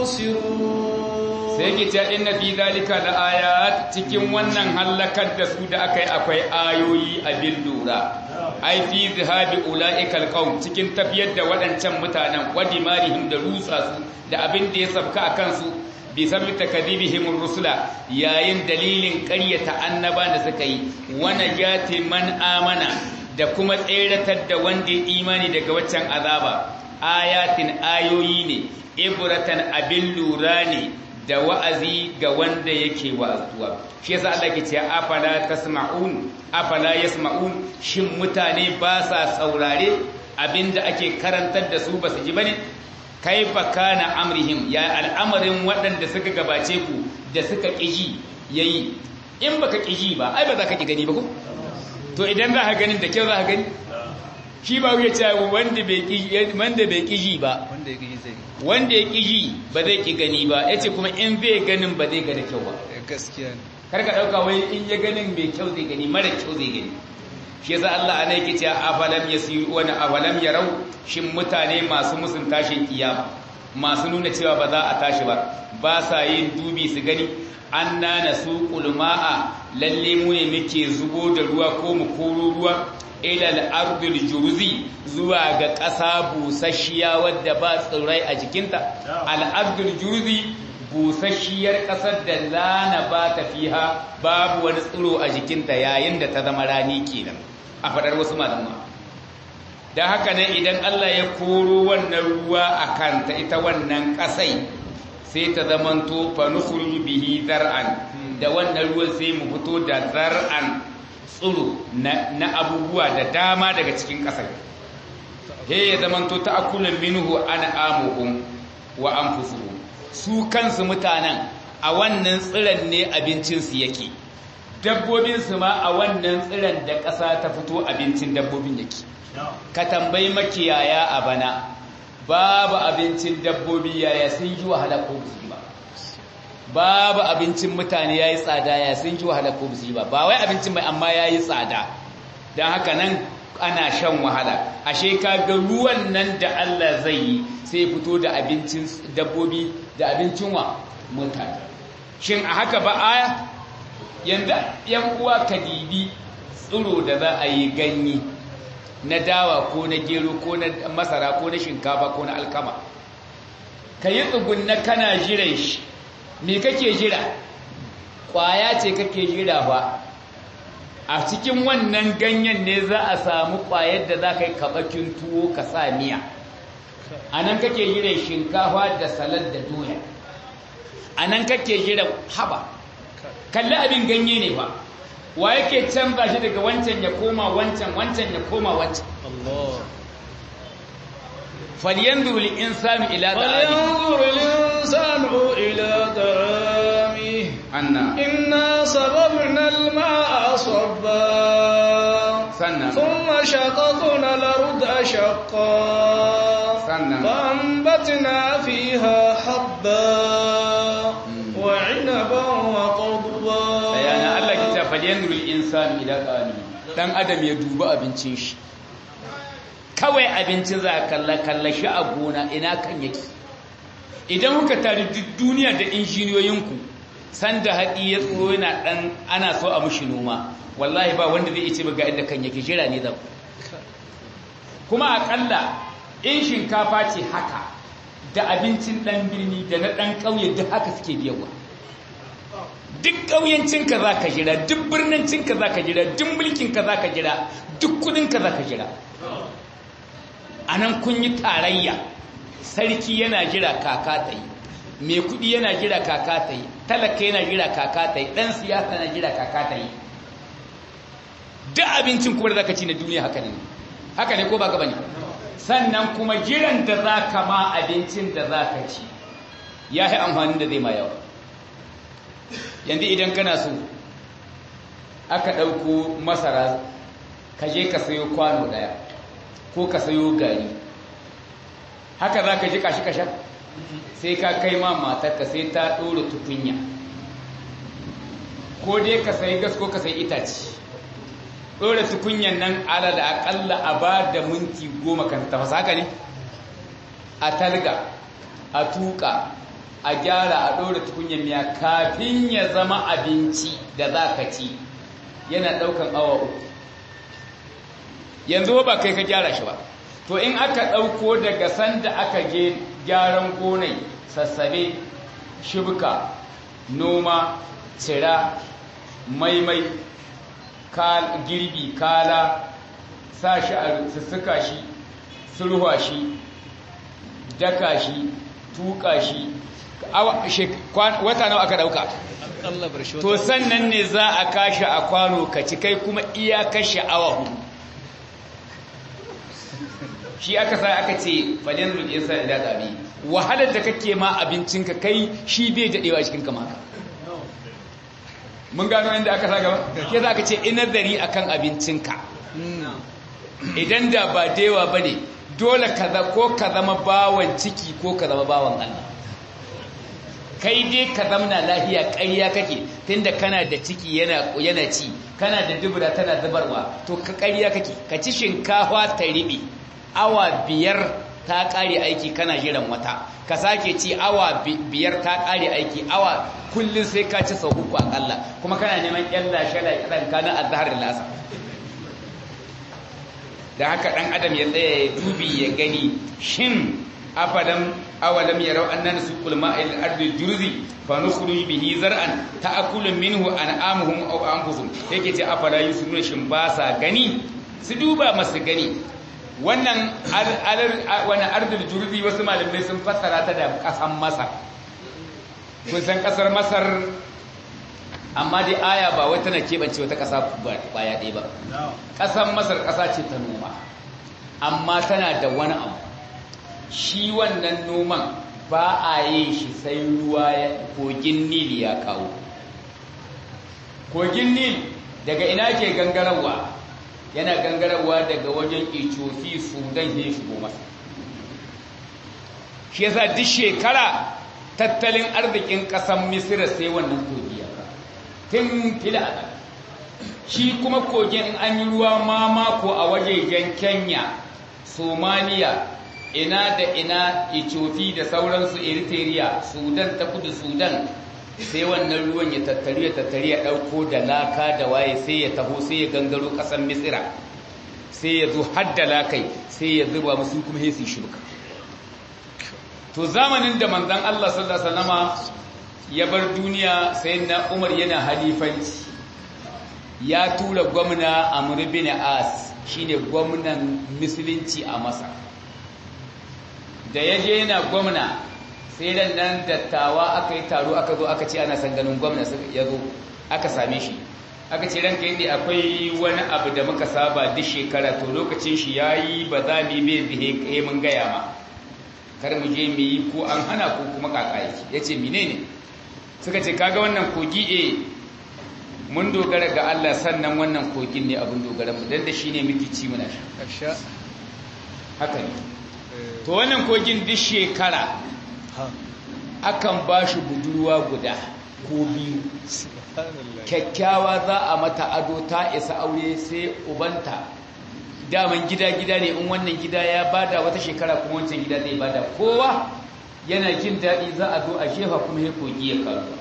يبصرون. sai ke ta inna fi zalika la ayat, cikin wannan halakar da su da akwai ayoyi abin lura. Ai fi zihabi ulaikal qaum, cikin tafiyar da waɗancan mutanen, wadi marihim da rusa su da abin da ya sabka a kansu, bi sabbi takdibihim rusula, yayin dalilin ƙaryata annaba da suka yi, wa najati man amana, da kuma tseratar da wanda ya imani daga waccan azaba. Ayatin ayoyi ne, ibratan abin lura ne da wa'azi ga wanda yake wa'azuwa. Shi yasa Allah ke cewa afala yasma'un, shin mutane ba sa saurare abinda ake karantar da su, ba su ji bane? Kaifa kana amrihim, ya al'amarin waɗanda suka gabace ku da suka ƙiji yayi. In baka ƙiji ba ai ba za ka ƙi gani ba ko? To idan za ka ganin da kyau za ka gani? Shi ba wuya cewa wanda bai ƙiji ba, wanda ya ƙiji ba zai ƙi gani ba, ya ce kuma in bai ganin ba zai gani kyau ba. Gaskiya ne. Karka ɗauka wai in ya ganin mai kyau zai gani, mara kyau zai gani. Shi yasa Allah ana yake cewa afalam yasiru wa afalam yarau, shin mutane masu musun tashin kiyama, masu nuna cewa ba za a tashi ba sa yin dubi su gani, anna nasuqul ma'a, lalle mu ne muke zubo da ruwa ko mu koro ruwa, ila al-ardil juruzi, zuwa ga ƙasa busasshiya wadda ba tsirrai a jikinta. Al-ardil juruzi, busasshiyar ƙasar da lana ba ta fiha, babu wani tsiro a jikinta yayin da ta zama rani kenan, a faɗar wasu malama. Da haka ne idan Allah ya koro wannan ruwa a kanta, ita wannan ƙasai sai ta zamanto fa nukhruju bihi zar'an, da wannan ruwan sai mu fito da zar'an, tsiro na abubuwa da dama daga cikin ƙasar. He ya zamanto ta'kulun minhu an'amuhum wa anfusuhum, su kansu mutanen a wannan tsiran ne abincinsu yake, dabbobinsu ma a wannan tsiran da ƙasa ta fito abincin dabbobin yake. Ka tambayi makiyaya a bana, babu abincin dabbobi yaya sun ji wahala ko su ba babu abincin mutane yayi tsada yaya sun ji wahala ko su ba wai abincin mai amma yayi tsada dan haka nan ana shan wahala ashe kaga ruwan nan da Allah zai yi sai fito da abincin dabbobi da abincin mutane shin a haka ba aya yanda yan uwa kadibi tsiro da za a yi ganye na dawa ko na gero ko na masara ko na shinkafa ko na alkama ka yi tsugunna kana jiran shi me kake jira ƙwaya ce kake jira ba a cikin wannan ganyen ne za a samu ƙwayar da za ka yi kaɓakin tuwo ka sa miya a nan kake jiran shinkafa da salad da doya a nan kake jiran haba kalli abin ganye ne ba wa yake canza shi daga wancan ya koma wancan ya koma wancan Allah falyanzuru al-insanu ila ta'ami anna inna sababna al-ma'a sabba sannan thumma shaqaqna al-arda shaqqa sannan فأنبتنا فيها حبا وعنبا وقضبا bayana Allah ki ta falyanzuru al-insanu ila ta'ami dan adam ya duba abincin shi kawai abincin za kalla shi a gona ina kan yake idan kuka tari duk duniya da injiniyoyinku sanda haɗi ya tsoro yana ɗan ana so a mushi noma wallahi ba wanda zai ce ga inda kan yake jira ne zan kuma aƙalla in shinkafa ce haka da abincin ɗan birni da na ɗan ƙauye duk haka suke biyarwa duk ƙauyencinka za ka jira duk birnincinka za ka jira duk mulkinka za ka jira duk kudinka za ka jira a nan kun yi tarayya sarki yana jira kaka ta yi mai kudi yana jira kaka ta yi talaka yana jira kaka ta yi ɗan siyasa na jira kaka ta yi duk abincin kuma da za ka ci na duniya haka ne ko ba gaba ne sannan kuma jiran da za ka ma abincin da za ka ci ya yi amfani da zai ma yawa yanzu idan kana so aka ɗauko masara ka je ka sayo kwano ɗaya ko ka sayo gari haka za ka ji kashi-kasha sai ka kai ma matarka sai ta ɗora tukunya ko dai ka sayi gas ko ka sayi itace ɗora tukunyan nan ala da aƙalla a ba da minti 10 kan tafasa haka ne a talga a tuƙa a gyara a ɗora tukunyan miya kafin ya zama abinci da za ka ci yana ɗaukan awa 3 yanzu ba kai ka gyara shi ba to in aka ɗauko daga sanda aka je gyaran gonai sassabe shibka noma cira maimai girbi kala sa shi a sussuka shi sulhuwa shi daka shi tuka shi wata nawa aka dauka to sannan ne za a kashi a kwano ka ci kai kuma iya kashe awa 4 shi aka sa aka ce falin rul'insa da daɗaɓe wahalar da kake ma abincinka kai shi bai daɗewa cikin kama ka mun gano inda aka sa gaba ke za ka ce inazari akan abincinka idan da ba dewa ba ne dole ko ka zama bawan ciki ko ka zama bawan Allah kai dai ka zamna lahiya ƙarya kake tunda kana da ciki yana ci kana da dubura tana zubarwa to ka ƙarya kake ka ci shinkafa ta riɓe awa 5 ta ƙare aiki kana jiran wata ka sake ci awa 5 ta ƙare aiki awa kullum sai ka ci sau 3 akalla kuma kana neman ƴan lashe-lashe tsakanin azhar da lasa da haka ɗan adam ya tsaya ya dubi ya gani shin awalam yarau annana suqul ma'il ardi jurzi fa nukhruj bihi zar'an ta'kulu minhu an'amuhum aw anfusuhum yake ce afala yusiruna shin ba sa gani su duba masu gani wannan ardul jurzi wasu malamai sun fassara ta da kasan Masar kun san kasar Masar amma dai aya ba wai tana kebance wata kasa baya ɗaya ba kasar Masar kasa ce ta noma amma tana da wani abu shi wannan noman ba a yin shi sai ruwa kogin Nil ya kawo kogin Nil daga ina ke gangarawa yana gangarawa daga wajen Ethiopia Sudan sai shigo masa shi yasa duk shekara tattalin arzikin ƙasar misira sai wannan kogi ya tun fila shi kuma kogin in an yi ruwa mako a wajejen Kenya, Somaliya, ina da ina, Ethiopia da sauransu, Eritrea, Sudan ta kudu, Sudan, sai wannan ruwan ya tattari ya ɗauko da laka da waye sai ya taho sai ya gangaro ƙasar misira sai ya zo har da lakai sai ya zuba musu kuma sai su shirka. To zamanin da manzon Allah sallallahu alaihi wasallama ya bar duniya, sai na Umar yana halifanci, ya tura gwamna Amr bin As, shine gwamnan musulunci a Masar. Da yaje yana gwamna, sai nan dattawa aka yi taro, aka zo aka ce ana san ganin gwamna, ya zo aka same shi, aka ce ranka yadda akwai wani abu da muka saba duk shekara, to lokacin shi yayi ba za mu yi bihe mun gaya ma, kar mu je mu yi ko an hana ko kuma kaka yake. Yace menene? Suka ce kaga wannan kogi mun dogara ga Allah, sannan wannan kogin ne abin dogaran mu, dan da shine muke ci muna sha. Haka ne. To wannan kogin duk shekara akan ba shi budurwa guda ko biyu, kyakkyawa za a mata ado ta isa aure, sai ubanta daman gida-gida ne, in wannan gida ya bada wata shekara kuma wancan gida zai bada, kowa yana jin daɗi, za a zo a shefa kuma ya kogi ya karu.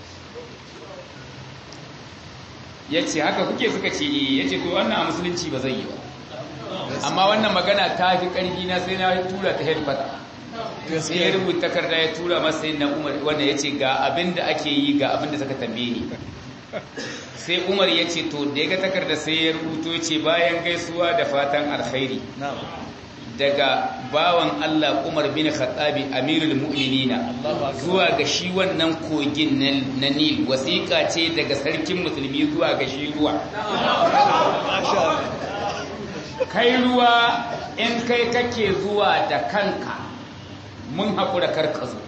Ya ce haka kuke? Suka ce ya ce to wannan a musulunci ba zai yi ba, amma wannan magana ta fi ƙarfi na, sai na tura ta headquarter, sai ya rubuta takarda ya tura masa yin na Umar, wanda ya ce ga abin da ake yi, ga abin da suka tambaye ni. Sai Umar ya ce to da ya ga takarda sai ya rubuto, ce bayan gaisuwa da fatan alkhairi daga bawan Allah Umar bin Khattabi Amirul Mu'minina zuwa ga shi wannan kogin na Nil, wasiƙa ce daga sarkin musulmi zuwa ga shi ruwa. Kai ruwa, in kai kake zuwa da kanka, mun haƙura karkazo.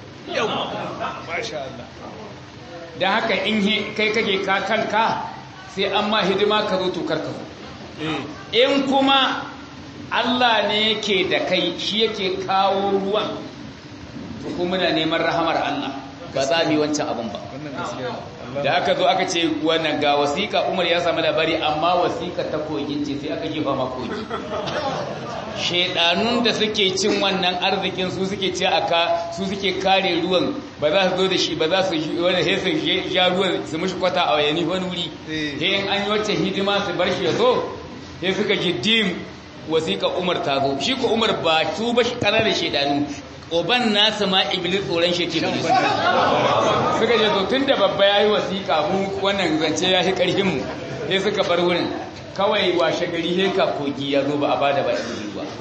Da haka in kai kake ka kanka, sai an ma hidima ka zo to karkazo. In kuma Allah ne yake da kai, shi yake kawo ruwan, to kuma muna neman rahamar Allah, ba za mu yi wancan abin ba. Da aka zo aka ce wannan ga wasiƙa, Umar ya samu labari, amma wasiƙa ta kogin ce, sai aka jefa ma kogi. Shedanun da suke cin wannan arzikin su suke ce aka, su suke kare ruwan, ba za su zo da shi, ba za su wani sai su ja ruwan su mishi kwata a wayani wani wuri, sai in an yi wacce hidima su bar shi ya zo, sai suka jiddim wasiƙa Umar ta zo. Shi ko Umar ba su ba shi ƙananan shedanu, oban nasa ma iblis tsoron shi ke da suka je to tun da babba ya yi wasiƙa, mu wannan zance ya fi ƙarfinmu, sai suka bar wurin. Kawai washe gari heka kogi ya zo, ba a bada ba ɗin ruwa.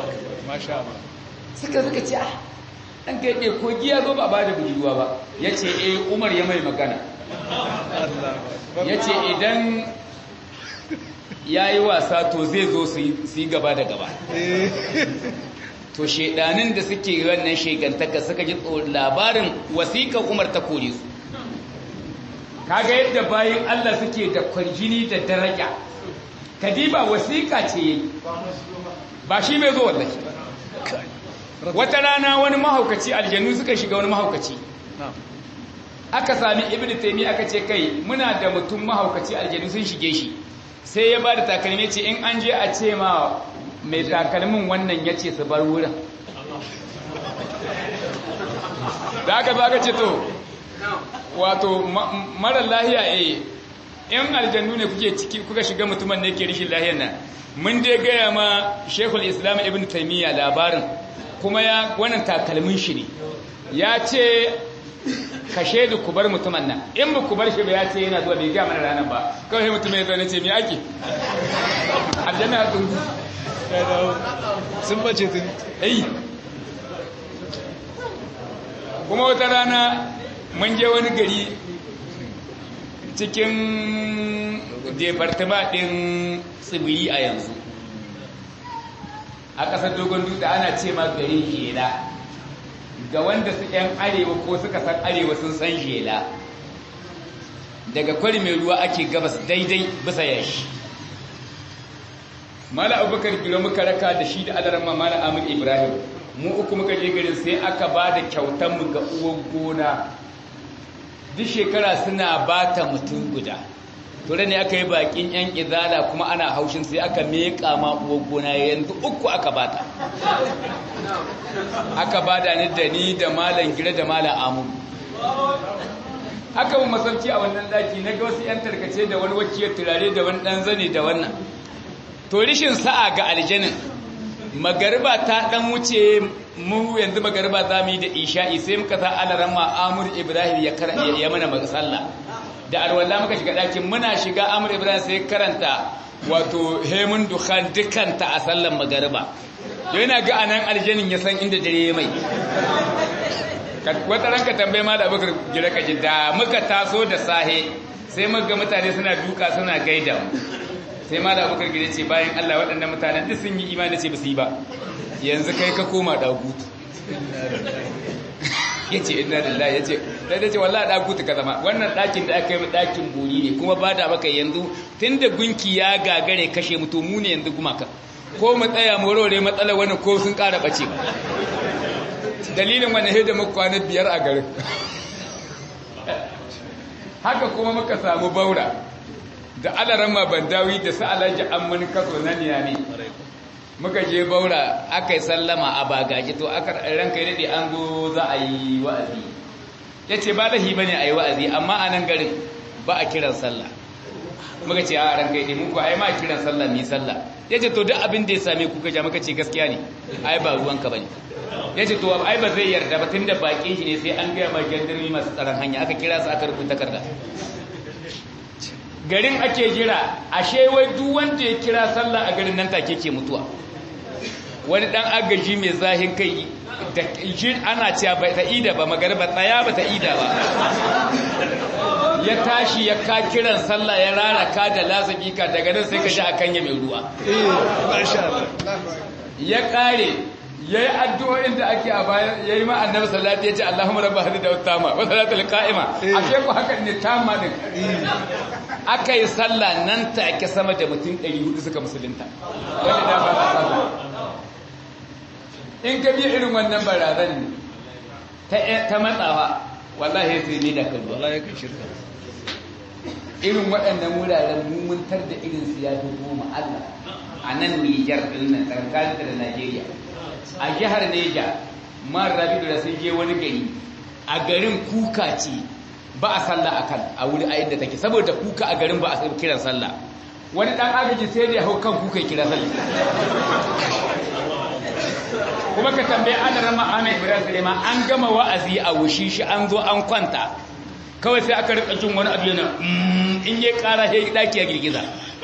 Suka ce ɗan ka yake kogi ya zo ba a bada budurwa ba. Ya ce Umar ya mai magana, ya ce idan ya yi wasa to zai zo su yi gaba da gaba. To shaidanin da suke wannan shegantaka suka ji labarin wasiƙa Umar ta kore su. Kaga yadda bayan Allah suke da kwarjini da daraja. Kadiba wasiƙa ce, ba shi mai zo wallahi. Wata rana wani mahaukaci, aljanu suka shiga wani mahaukaci, aka sami Ibn Taymiyyah aka ce kai muna da mutum mahaukaci, aljanu sun shige shi, sai ya ba da takalmi, ce in an je a ce ma mai takalmin wannan, ya ce su bar wurin. Da aka ba ka ce to wato mara lahiya in aljannu ne kuka shiga mutumin da yake rishin lahiyar nan, mun dai gaya ma Sheikhul Islam Ibn Taymiyyah labarin, kuma ya wannan takalmin shi ne, ya ce ka shaidu ku bar mutumin nan, in ba ku bar shi ba ya ce yana zuwa bai gaya mana ranar ba, kawai mutumin ya zo na ce mi ake aljanna sun bace tun kuma wata rana mun je wani gari cikin departama ɗin tsibiri a yanzu a ƙasar dogon dutse, ana ce ma garin Jela. Ga wanda su ‘yan arewa ko suka san arewa sun san Jela, daga kwari mai ruwa ake gabas daidai bisa yashi. Mala Abubakar Giro muka raka da shi da adaran Mala Amir Ibrahim mu uku muka je garin sai aka ba da kyautar mu ga uwan gona duk shekara suna ba ta mutum guda to ne aka yi bakin yan izala kuma ana haushin sai aka meka ma uwan gona yanzu uku aka bata aka bada ni da ni da malam gira da malam amu aka mu masauki a wannan daki na ga wasu yan tarkace da wani wakiyar turare da wani dan zane da wannan to rishin sa'a ga aljanin magariba ta dan wuce mu yanzu magariba za mu yi da isha'i sai muka sa alaran ma'amur ibrahim ya mana sallah da alwala muka shiga ɗakin muna shiga amur ibrahim sai karanta wato hemun dukkan dukanta a sallan magariba yana ga anan aljanin ya san inda dare mai wata ranka tambaye ma da abubakar gira kaji da muka taso da sahe sai muka mutane suna duka suna gaida mu sai ma da abubakar gira ce bayan Allah waɗannan mutanen duk sun yi imani ce ba su yi ba yanzu kai ka koma dagutu ya ce inna lillahi ya ce da ce wallahi dagutu ka zama wannan ɗakin da aka yi ɗakin buri ne kuma ba da maka yanzu tun da gunki ya gagare kashe mu to mu ne yanzu gumaka ko mu tsaya mu rore matsalar wani ko sun ƙara ɓace dalilin wani hidda muku kwana 5 a garin haka kuma muka samu baura da alarama bandawi da sa'alaji amman kaso na niyami muka je baura aka yi sallama a bagaji to aka ranka yi daɗe an zo za a yi wa'azi ya ce ba lahi ba ne a yi wa'azi amma a nan garin ba a kiran sallah muka ce a ranka yi muku a yi ma kiran sallah mai sallah ya ce to duk abin da ya same kuka ja muka ce gaskiya ne ai ba ruwanka ba ne ya ce to ai ba zai yarda ba tun da baƙin shi ne sai an gaya ma jandarmi masu tsaron hanya aka kira su aka rubuta takarda garin ake jira ashe wai duk wanda ya kira sallah a garin nan take ke mutuwa wani dan agaji mai zahin kai da ana cewa ba ta ida ba magariba tsaya ba ta ida ba ya tashi ya ka kiran sallah ya raraka da lazabika daga nan sai ka ji akan ya mai ruwa ya kare yayi addu'o'in da ake a baya yayi ma annabi sallallahu alaihi wasallam yace Allahumma rabb hadhihi da'wat wa salatul qa'ima ashe ko haka ne tamma din akai sallah nan ta ake sama da mutum 400 suka musulunta wanda da ba ta sallah in ka biya irin wannan barazan ta matsawa wallahi sai ne da kallo wallahi kai shirka irin waɗannan wuraren mumuntar da irin su ya fi goma Allah a nan Nijar din nan tsakanin da Najeriya a jihar Neja man Rabidu da sun je wani gari a garin kuka ce ba a sallah akan a wuri a inda take saboda kuka a garin ba a kiran sallah wani dan agaji sai da ya hau kan kuka kira sallah kuma ka tambaye an rama Ahmed Ibrahim Sulaiman an gama wa'azi a wushi shi an zo an kwanta kawai sai aka rika jin wani abu yana in yi kara sai daki ya girgiza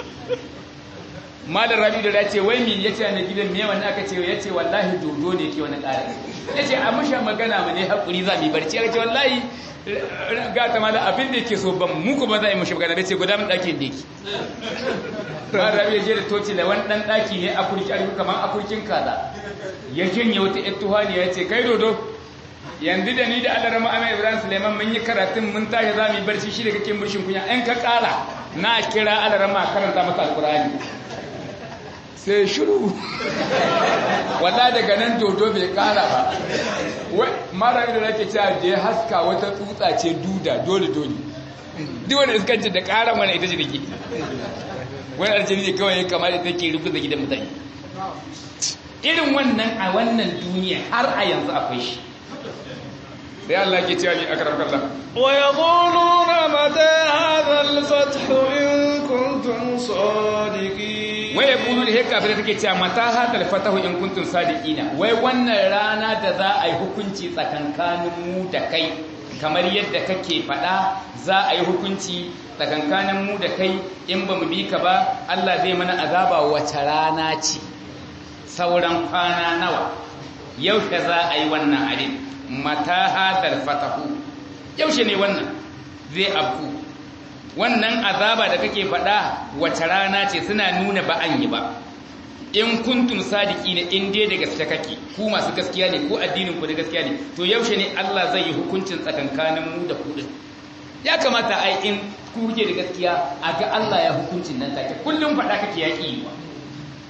malam Rabi da yace wai me yace na gidan me wannan aka ce yace wallahi dodo ne ke wani kara yace a musha magana mu ne hakuri za mu barci yace wallahi ga ta malam abin da yake so ban mu kuma za mu mushi magana yace guda mun dakin da yake malam Rabi ya je da toci da wani dan daki ne a kurki arfi kaman a kurkin kaza ya janye wata ittuhani yace kai dodo yanzu da ni da Allah rama Ahmed Ibrahim Sulaiman mun yi karatun mun tashi za mu yi barci shi da kake mushin kunya in ka kara na kira Allah rama karanta maka alqur'ani sai shiru walla daga nan dodo bai kara ba wai mara da nake cewa da ya haska wata tsutsa ce duda dole duk wanda iskanci da karan wani ita ce dake wani aljini ne kawai kamar da take rubuta gidan mutane irin wannan a wannan duniya har a yanzu akwai shi sai Allah ke cewa ni akram kallah wa yaquluna mata hadha al-fath in kuntum sadiqin wai yaqulu da haka da take cewa mata hadha al-fath in kuntum sadiqina wai wannan rana da za a yi hukunci tsakankanin mu da kai kamar yadda kake faɗa za a yi hukunci tsakankanin mu da kai in ba mu bi ka ba Allah zai mana azaba wace rana ce sauran kwana nawa yaushe za a yi wannan abin mata hadal fatahu yaushe ne wannan zai afku wannan azaba da kake faɗa wace rana ce suna nuna ba an yi ba in kuntum sadiqina in dai da gaske kake ku masu gaskiya ne ko addinin ku da gaskiya ne to yaushe ne Allah zai yi hukuncin tsakankanin mu da ku din ya kamata ai in ku kuke da gaskiya a ga Allah ya hukuncin nan take kullum faɗa kake yaki ba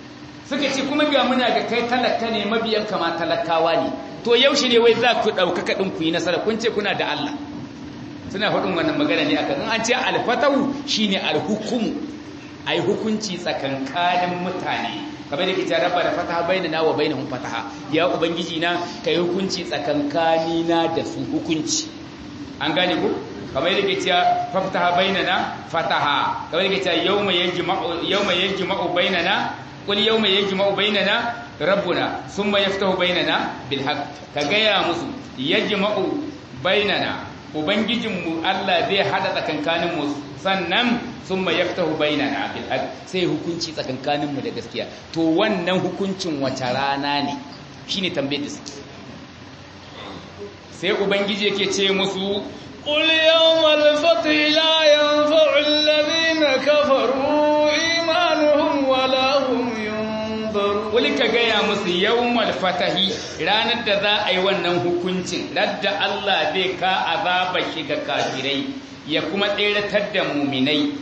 suka ce kuma ga muna ga kai talaka ne mabiyan kama talakawa ne to yaushe ne wai za ku ɗaukaka ɗin ku yi nasara kun ce kuna da Allah suna faɗin wannan magana ne akan an ce alfatahu shine alhukumu ai hukunci tsakankanin mutane kamar da kita rabba da fataha bainana wa bainahum fataha ya ubangiji na kai hukunci tsakankani na da su hukunci an gane ku kamar da kita fataha bainana fataha kamar da kita yawma yajma'u bainana qul yawma yajma'u bainana rabbuna thumma yaftahu bainana bil haqq ka gaya musu yajma'u bainana ubangijinmu Allah zai hada tsakankanin mu sannan thumma yaftahu bainana bil haqq sai hukunci tsakankanin mu da gaskiya to wannan hukuncin wace rana ne shine tambayar da suke sai ubangiji yake ce musu qul yawmal fathi la yanfa'u alladhina kafaru imanuhum wala hum yunzarun wani ka gaya musu yawmal fatahi ranar da za a yi wannan hukuncin ladda Allah zai ka azaba shi ga kafirai ya kuma tseratar da muminai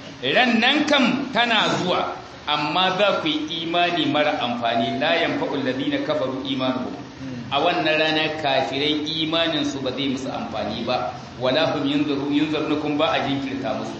ran nan kam tana zuwa amma za ku yi imani mara amfani la yanfa'ul ladina kafaru imanuhum a wannan rana kafirai imanin su ba zai musu amfani ba wala hum yunzarun ba a jinkirta musu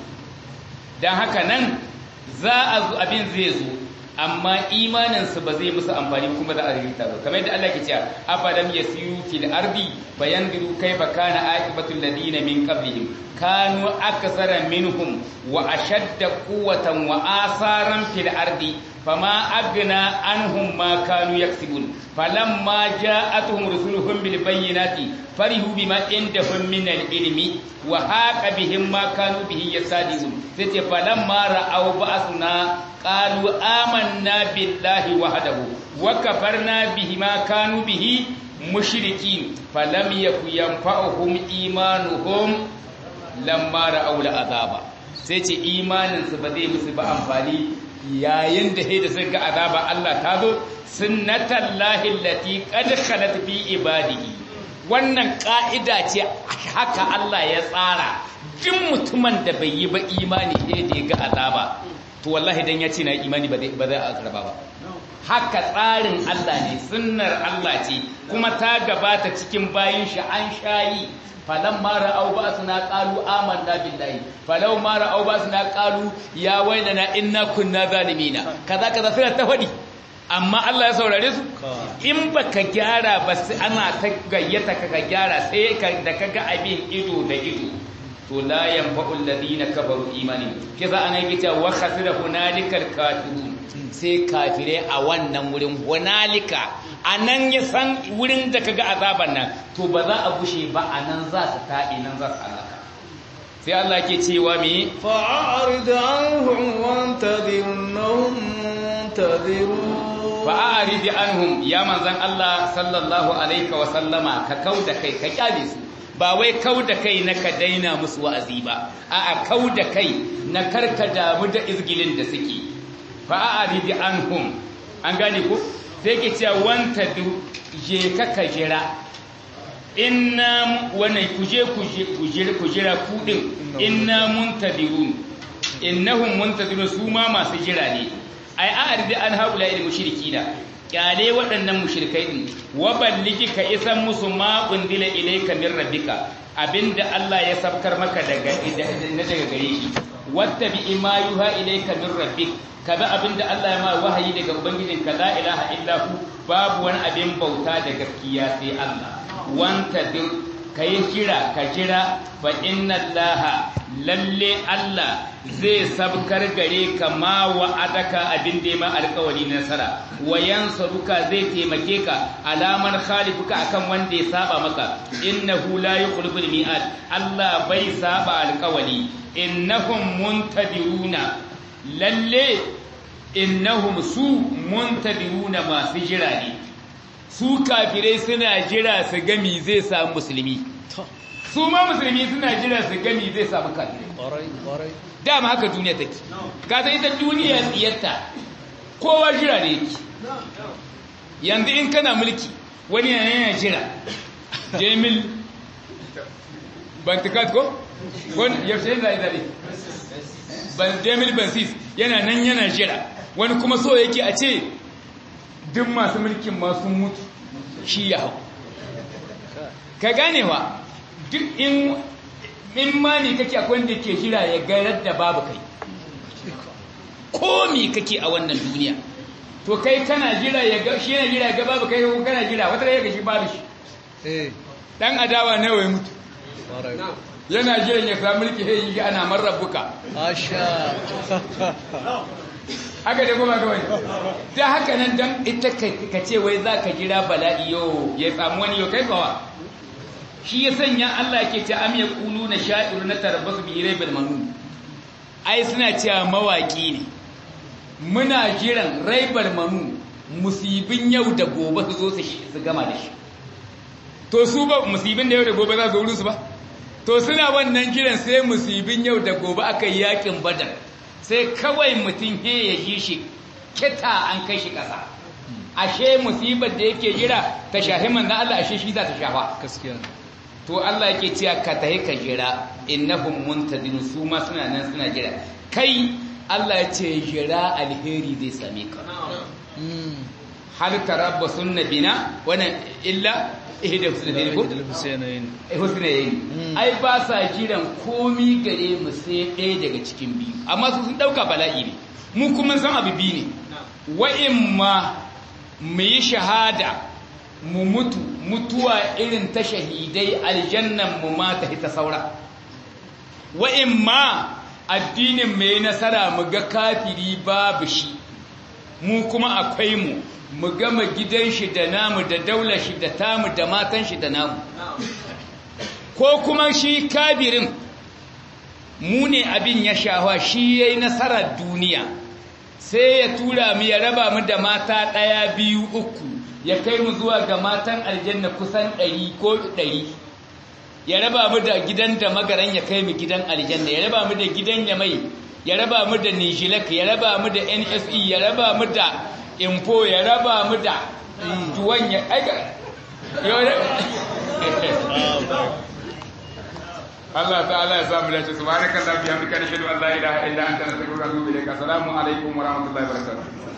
dan haka nan za a zo abin zai zo amma imaninsu ba zai musu amfani kuma za a rinta ba kamar yadda Allah ke cewa afalam yasiru fil ardi fayanzuru kayfa kana aqibatu alladhina min qablihim kanu aksara minhum wa ashadda quwwatan wa asaran fil ardi fama agna anhum ma kanu yaksibun falamma ja'atuhum rusuluhum bil bayyinati farihu bima indahum min al ilmi wa haqa bihim ma kanu bihi yasadizun sai falamma ra'aw ba'suna qalu amanna billahi wahdahu wa kafarna bihima kanu bihi mushrikin falam yakun yanfa'uhum imanuhum lamma ra'aw al'azaba sai ce imanin su ba zai musu ba amfani yayin da da sun ga azaba Allah ta zo sunnatullahi allati qad khalat fi ibadihi wannan ka'ida ce haka Allah ya tsara duk mutumin da bai yi ba imani sai da ya ga azaba to wallahi dan ya ce na imani ba zai a karba ba haka tsarin Allah ne sunnar Allah ce kuma ta gabata cikin bayin shi an shayi falamma ra'aw ba'sna qalu amanna billahi falamma ra'aw ba'sna qalu ya wailana inna kunna zalimina kaza sai ta fadi amma Allah ya saurare su in baka gyara ba sai ana ta gayyata ka gyara sai da kaga abin ido da ido to la yanfa'u alladhina kafaru imani kiza ana yake cewa wa khasira hunalikal kafirun sai kafire a wannan wurin hunalika anan ya san wurin da kaga azaban nan to ba za a bushe ba anan za su taɗi nan za su halaka sai Allah ke cewa me fa'arid anhum wantadhirhum fa'arid anhum ya manzon Allah sallallahu alaihi wa sallama ka kauda kai ka kyale su ba wai kau da kai na ka daina musu wa'azi ba a'a kau da kai na karka damu da izgilin da suke fa a'rid anhum an gane ko sai ke cewa wanta du je ka jira inna wannan kujira ku din inna muntadirun innahum muntadirun su ma masu jira ne ai a'rid an haula il mushrikina kyale waɗannan mushrikai din wa balliki ka isan musu ma undila ilayka min rabbika abinda Allah ya sabkar maka daga gare shi wattabi ma yuha ilayka min rabbik kaza abinda Allah ya ma wahayi daga ubangijinka la ilaha illa hu babu wani abin bauta da gaskiya sai Allah wanta din kai kira ka jira fa inna Allah lalle Allah zai sabkar gare ka ma wa'adaka abin da ma alƙawari nasara wayansuruka zai taimake ka alamar khalifuka akan wanda ya saba maka innahu la yukhliful mi'ad Allah bai saba alƙawari innahum muntadiruna lalle innahum su muntadiruna masu jira ne su kafirai suna jira su gami zai samu musulmi su ma musulmi suna jira su gami zai samu kafirai dama haka duniya take ka san ita duniya tsiyarta kowa jira ne yake yanzu in kana mulki wani yana jira Jamil Bantikat ko wani yaushe zai Jamil Bansis yana nan yana jira wani kuma so yake a ce duk masu mulkin ma sun mutu shi ya hau ka ganewa duk in ma ne kake akwai wanda ke jira ya gairar da babu kai ko me kake a wannan duniya to kai kana jira ya ga shi yana jira ga babu kai ko kana jira wata ya ga shi babu shi dan adawa nawa ya mutu yana jiran ya samu mulki sai yi ana marrabuka asha haka da kuma kawai da haka nan dan ita ka ce wai za ka jira bala'i yo ya samu wani yo kai kawa shi ya sanya Allah ke ce am yaquluna sha'iru na tarabbasu bi raybil manun ai suna cewa mawaki ne muna jiran raibar manun musibin yau da gobe su zo su gama da shi to su ba musibin da yau da gobe za su wurin su ba to suna wannan jiran sai musibin yau da gobe aka yi yakin badar sai kawai mutum he ya ji shi kita an kai shi kasa ashe musibar da yake jira ta shahi manzon Allah ashe shi za ta shafa gaskiya to Allah yake cewa ka tahi ka jira innahum muntadin su ma suna nan suna jira kai Allah ya ce jira alheri zai same ka hal tarabbasun nabina wannan illa ihda husnayn ai ba sa jiran komi gare mu sai ɗaya daga cikin biyu amma su sun dauka bala'i ne mu kuma san abu biyu ne wa imma mu yi shahada mu mutu mutuwa irin ta shahidai aljannan mu ma ta hita saura wa imma addinin mai nasara mu ga kafiri babu shi mu kuma akwai mu gama gidan shi da namu da daular shi da tamu da matan shi da namu ko kuma shi kafirin mu ne abin ya shawa shi yayi nasarar duniya sai ya tura mu ya raba mu da mata 1 2 3 ya kai mu zuwa ga matan aljanna kusan 100 ko 100 ya raba mu da gidan da magaran ya kai mu gidan aljanna ya raba mu da gidan yamai ya raba mu da nijilak ya raba mu da NSE ya raba mu da info ya raba mu da tuwan ya aika Allah ta'ala ya samu dace subhanakallah bihamdika nashhadu an la ilaha illa anta nastaghfiruka wa natubu ilayk assalamu alaikum wa rahmatullahi wa barakatuh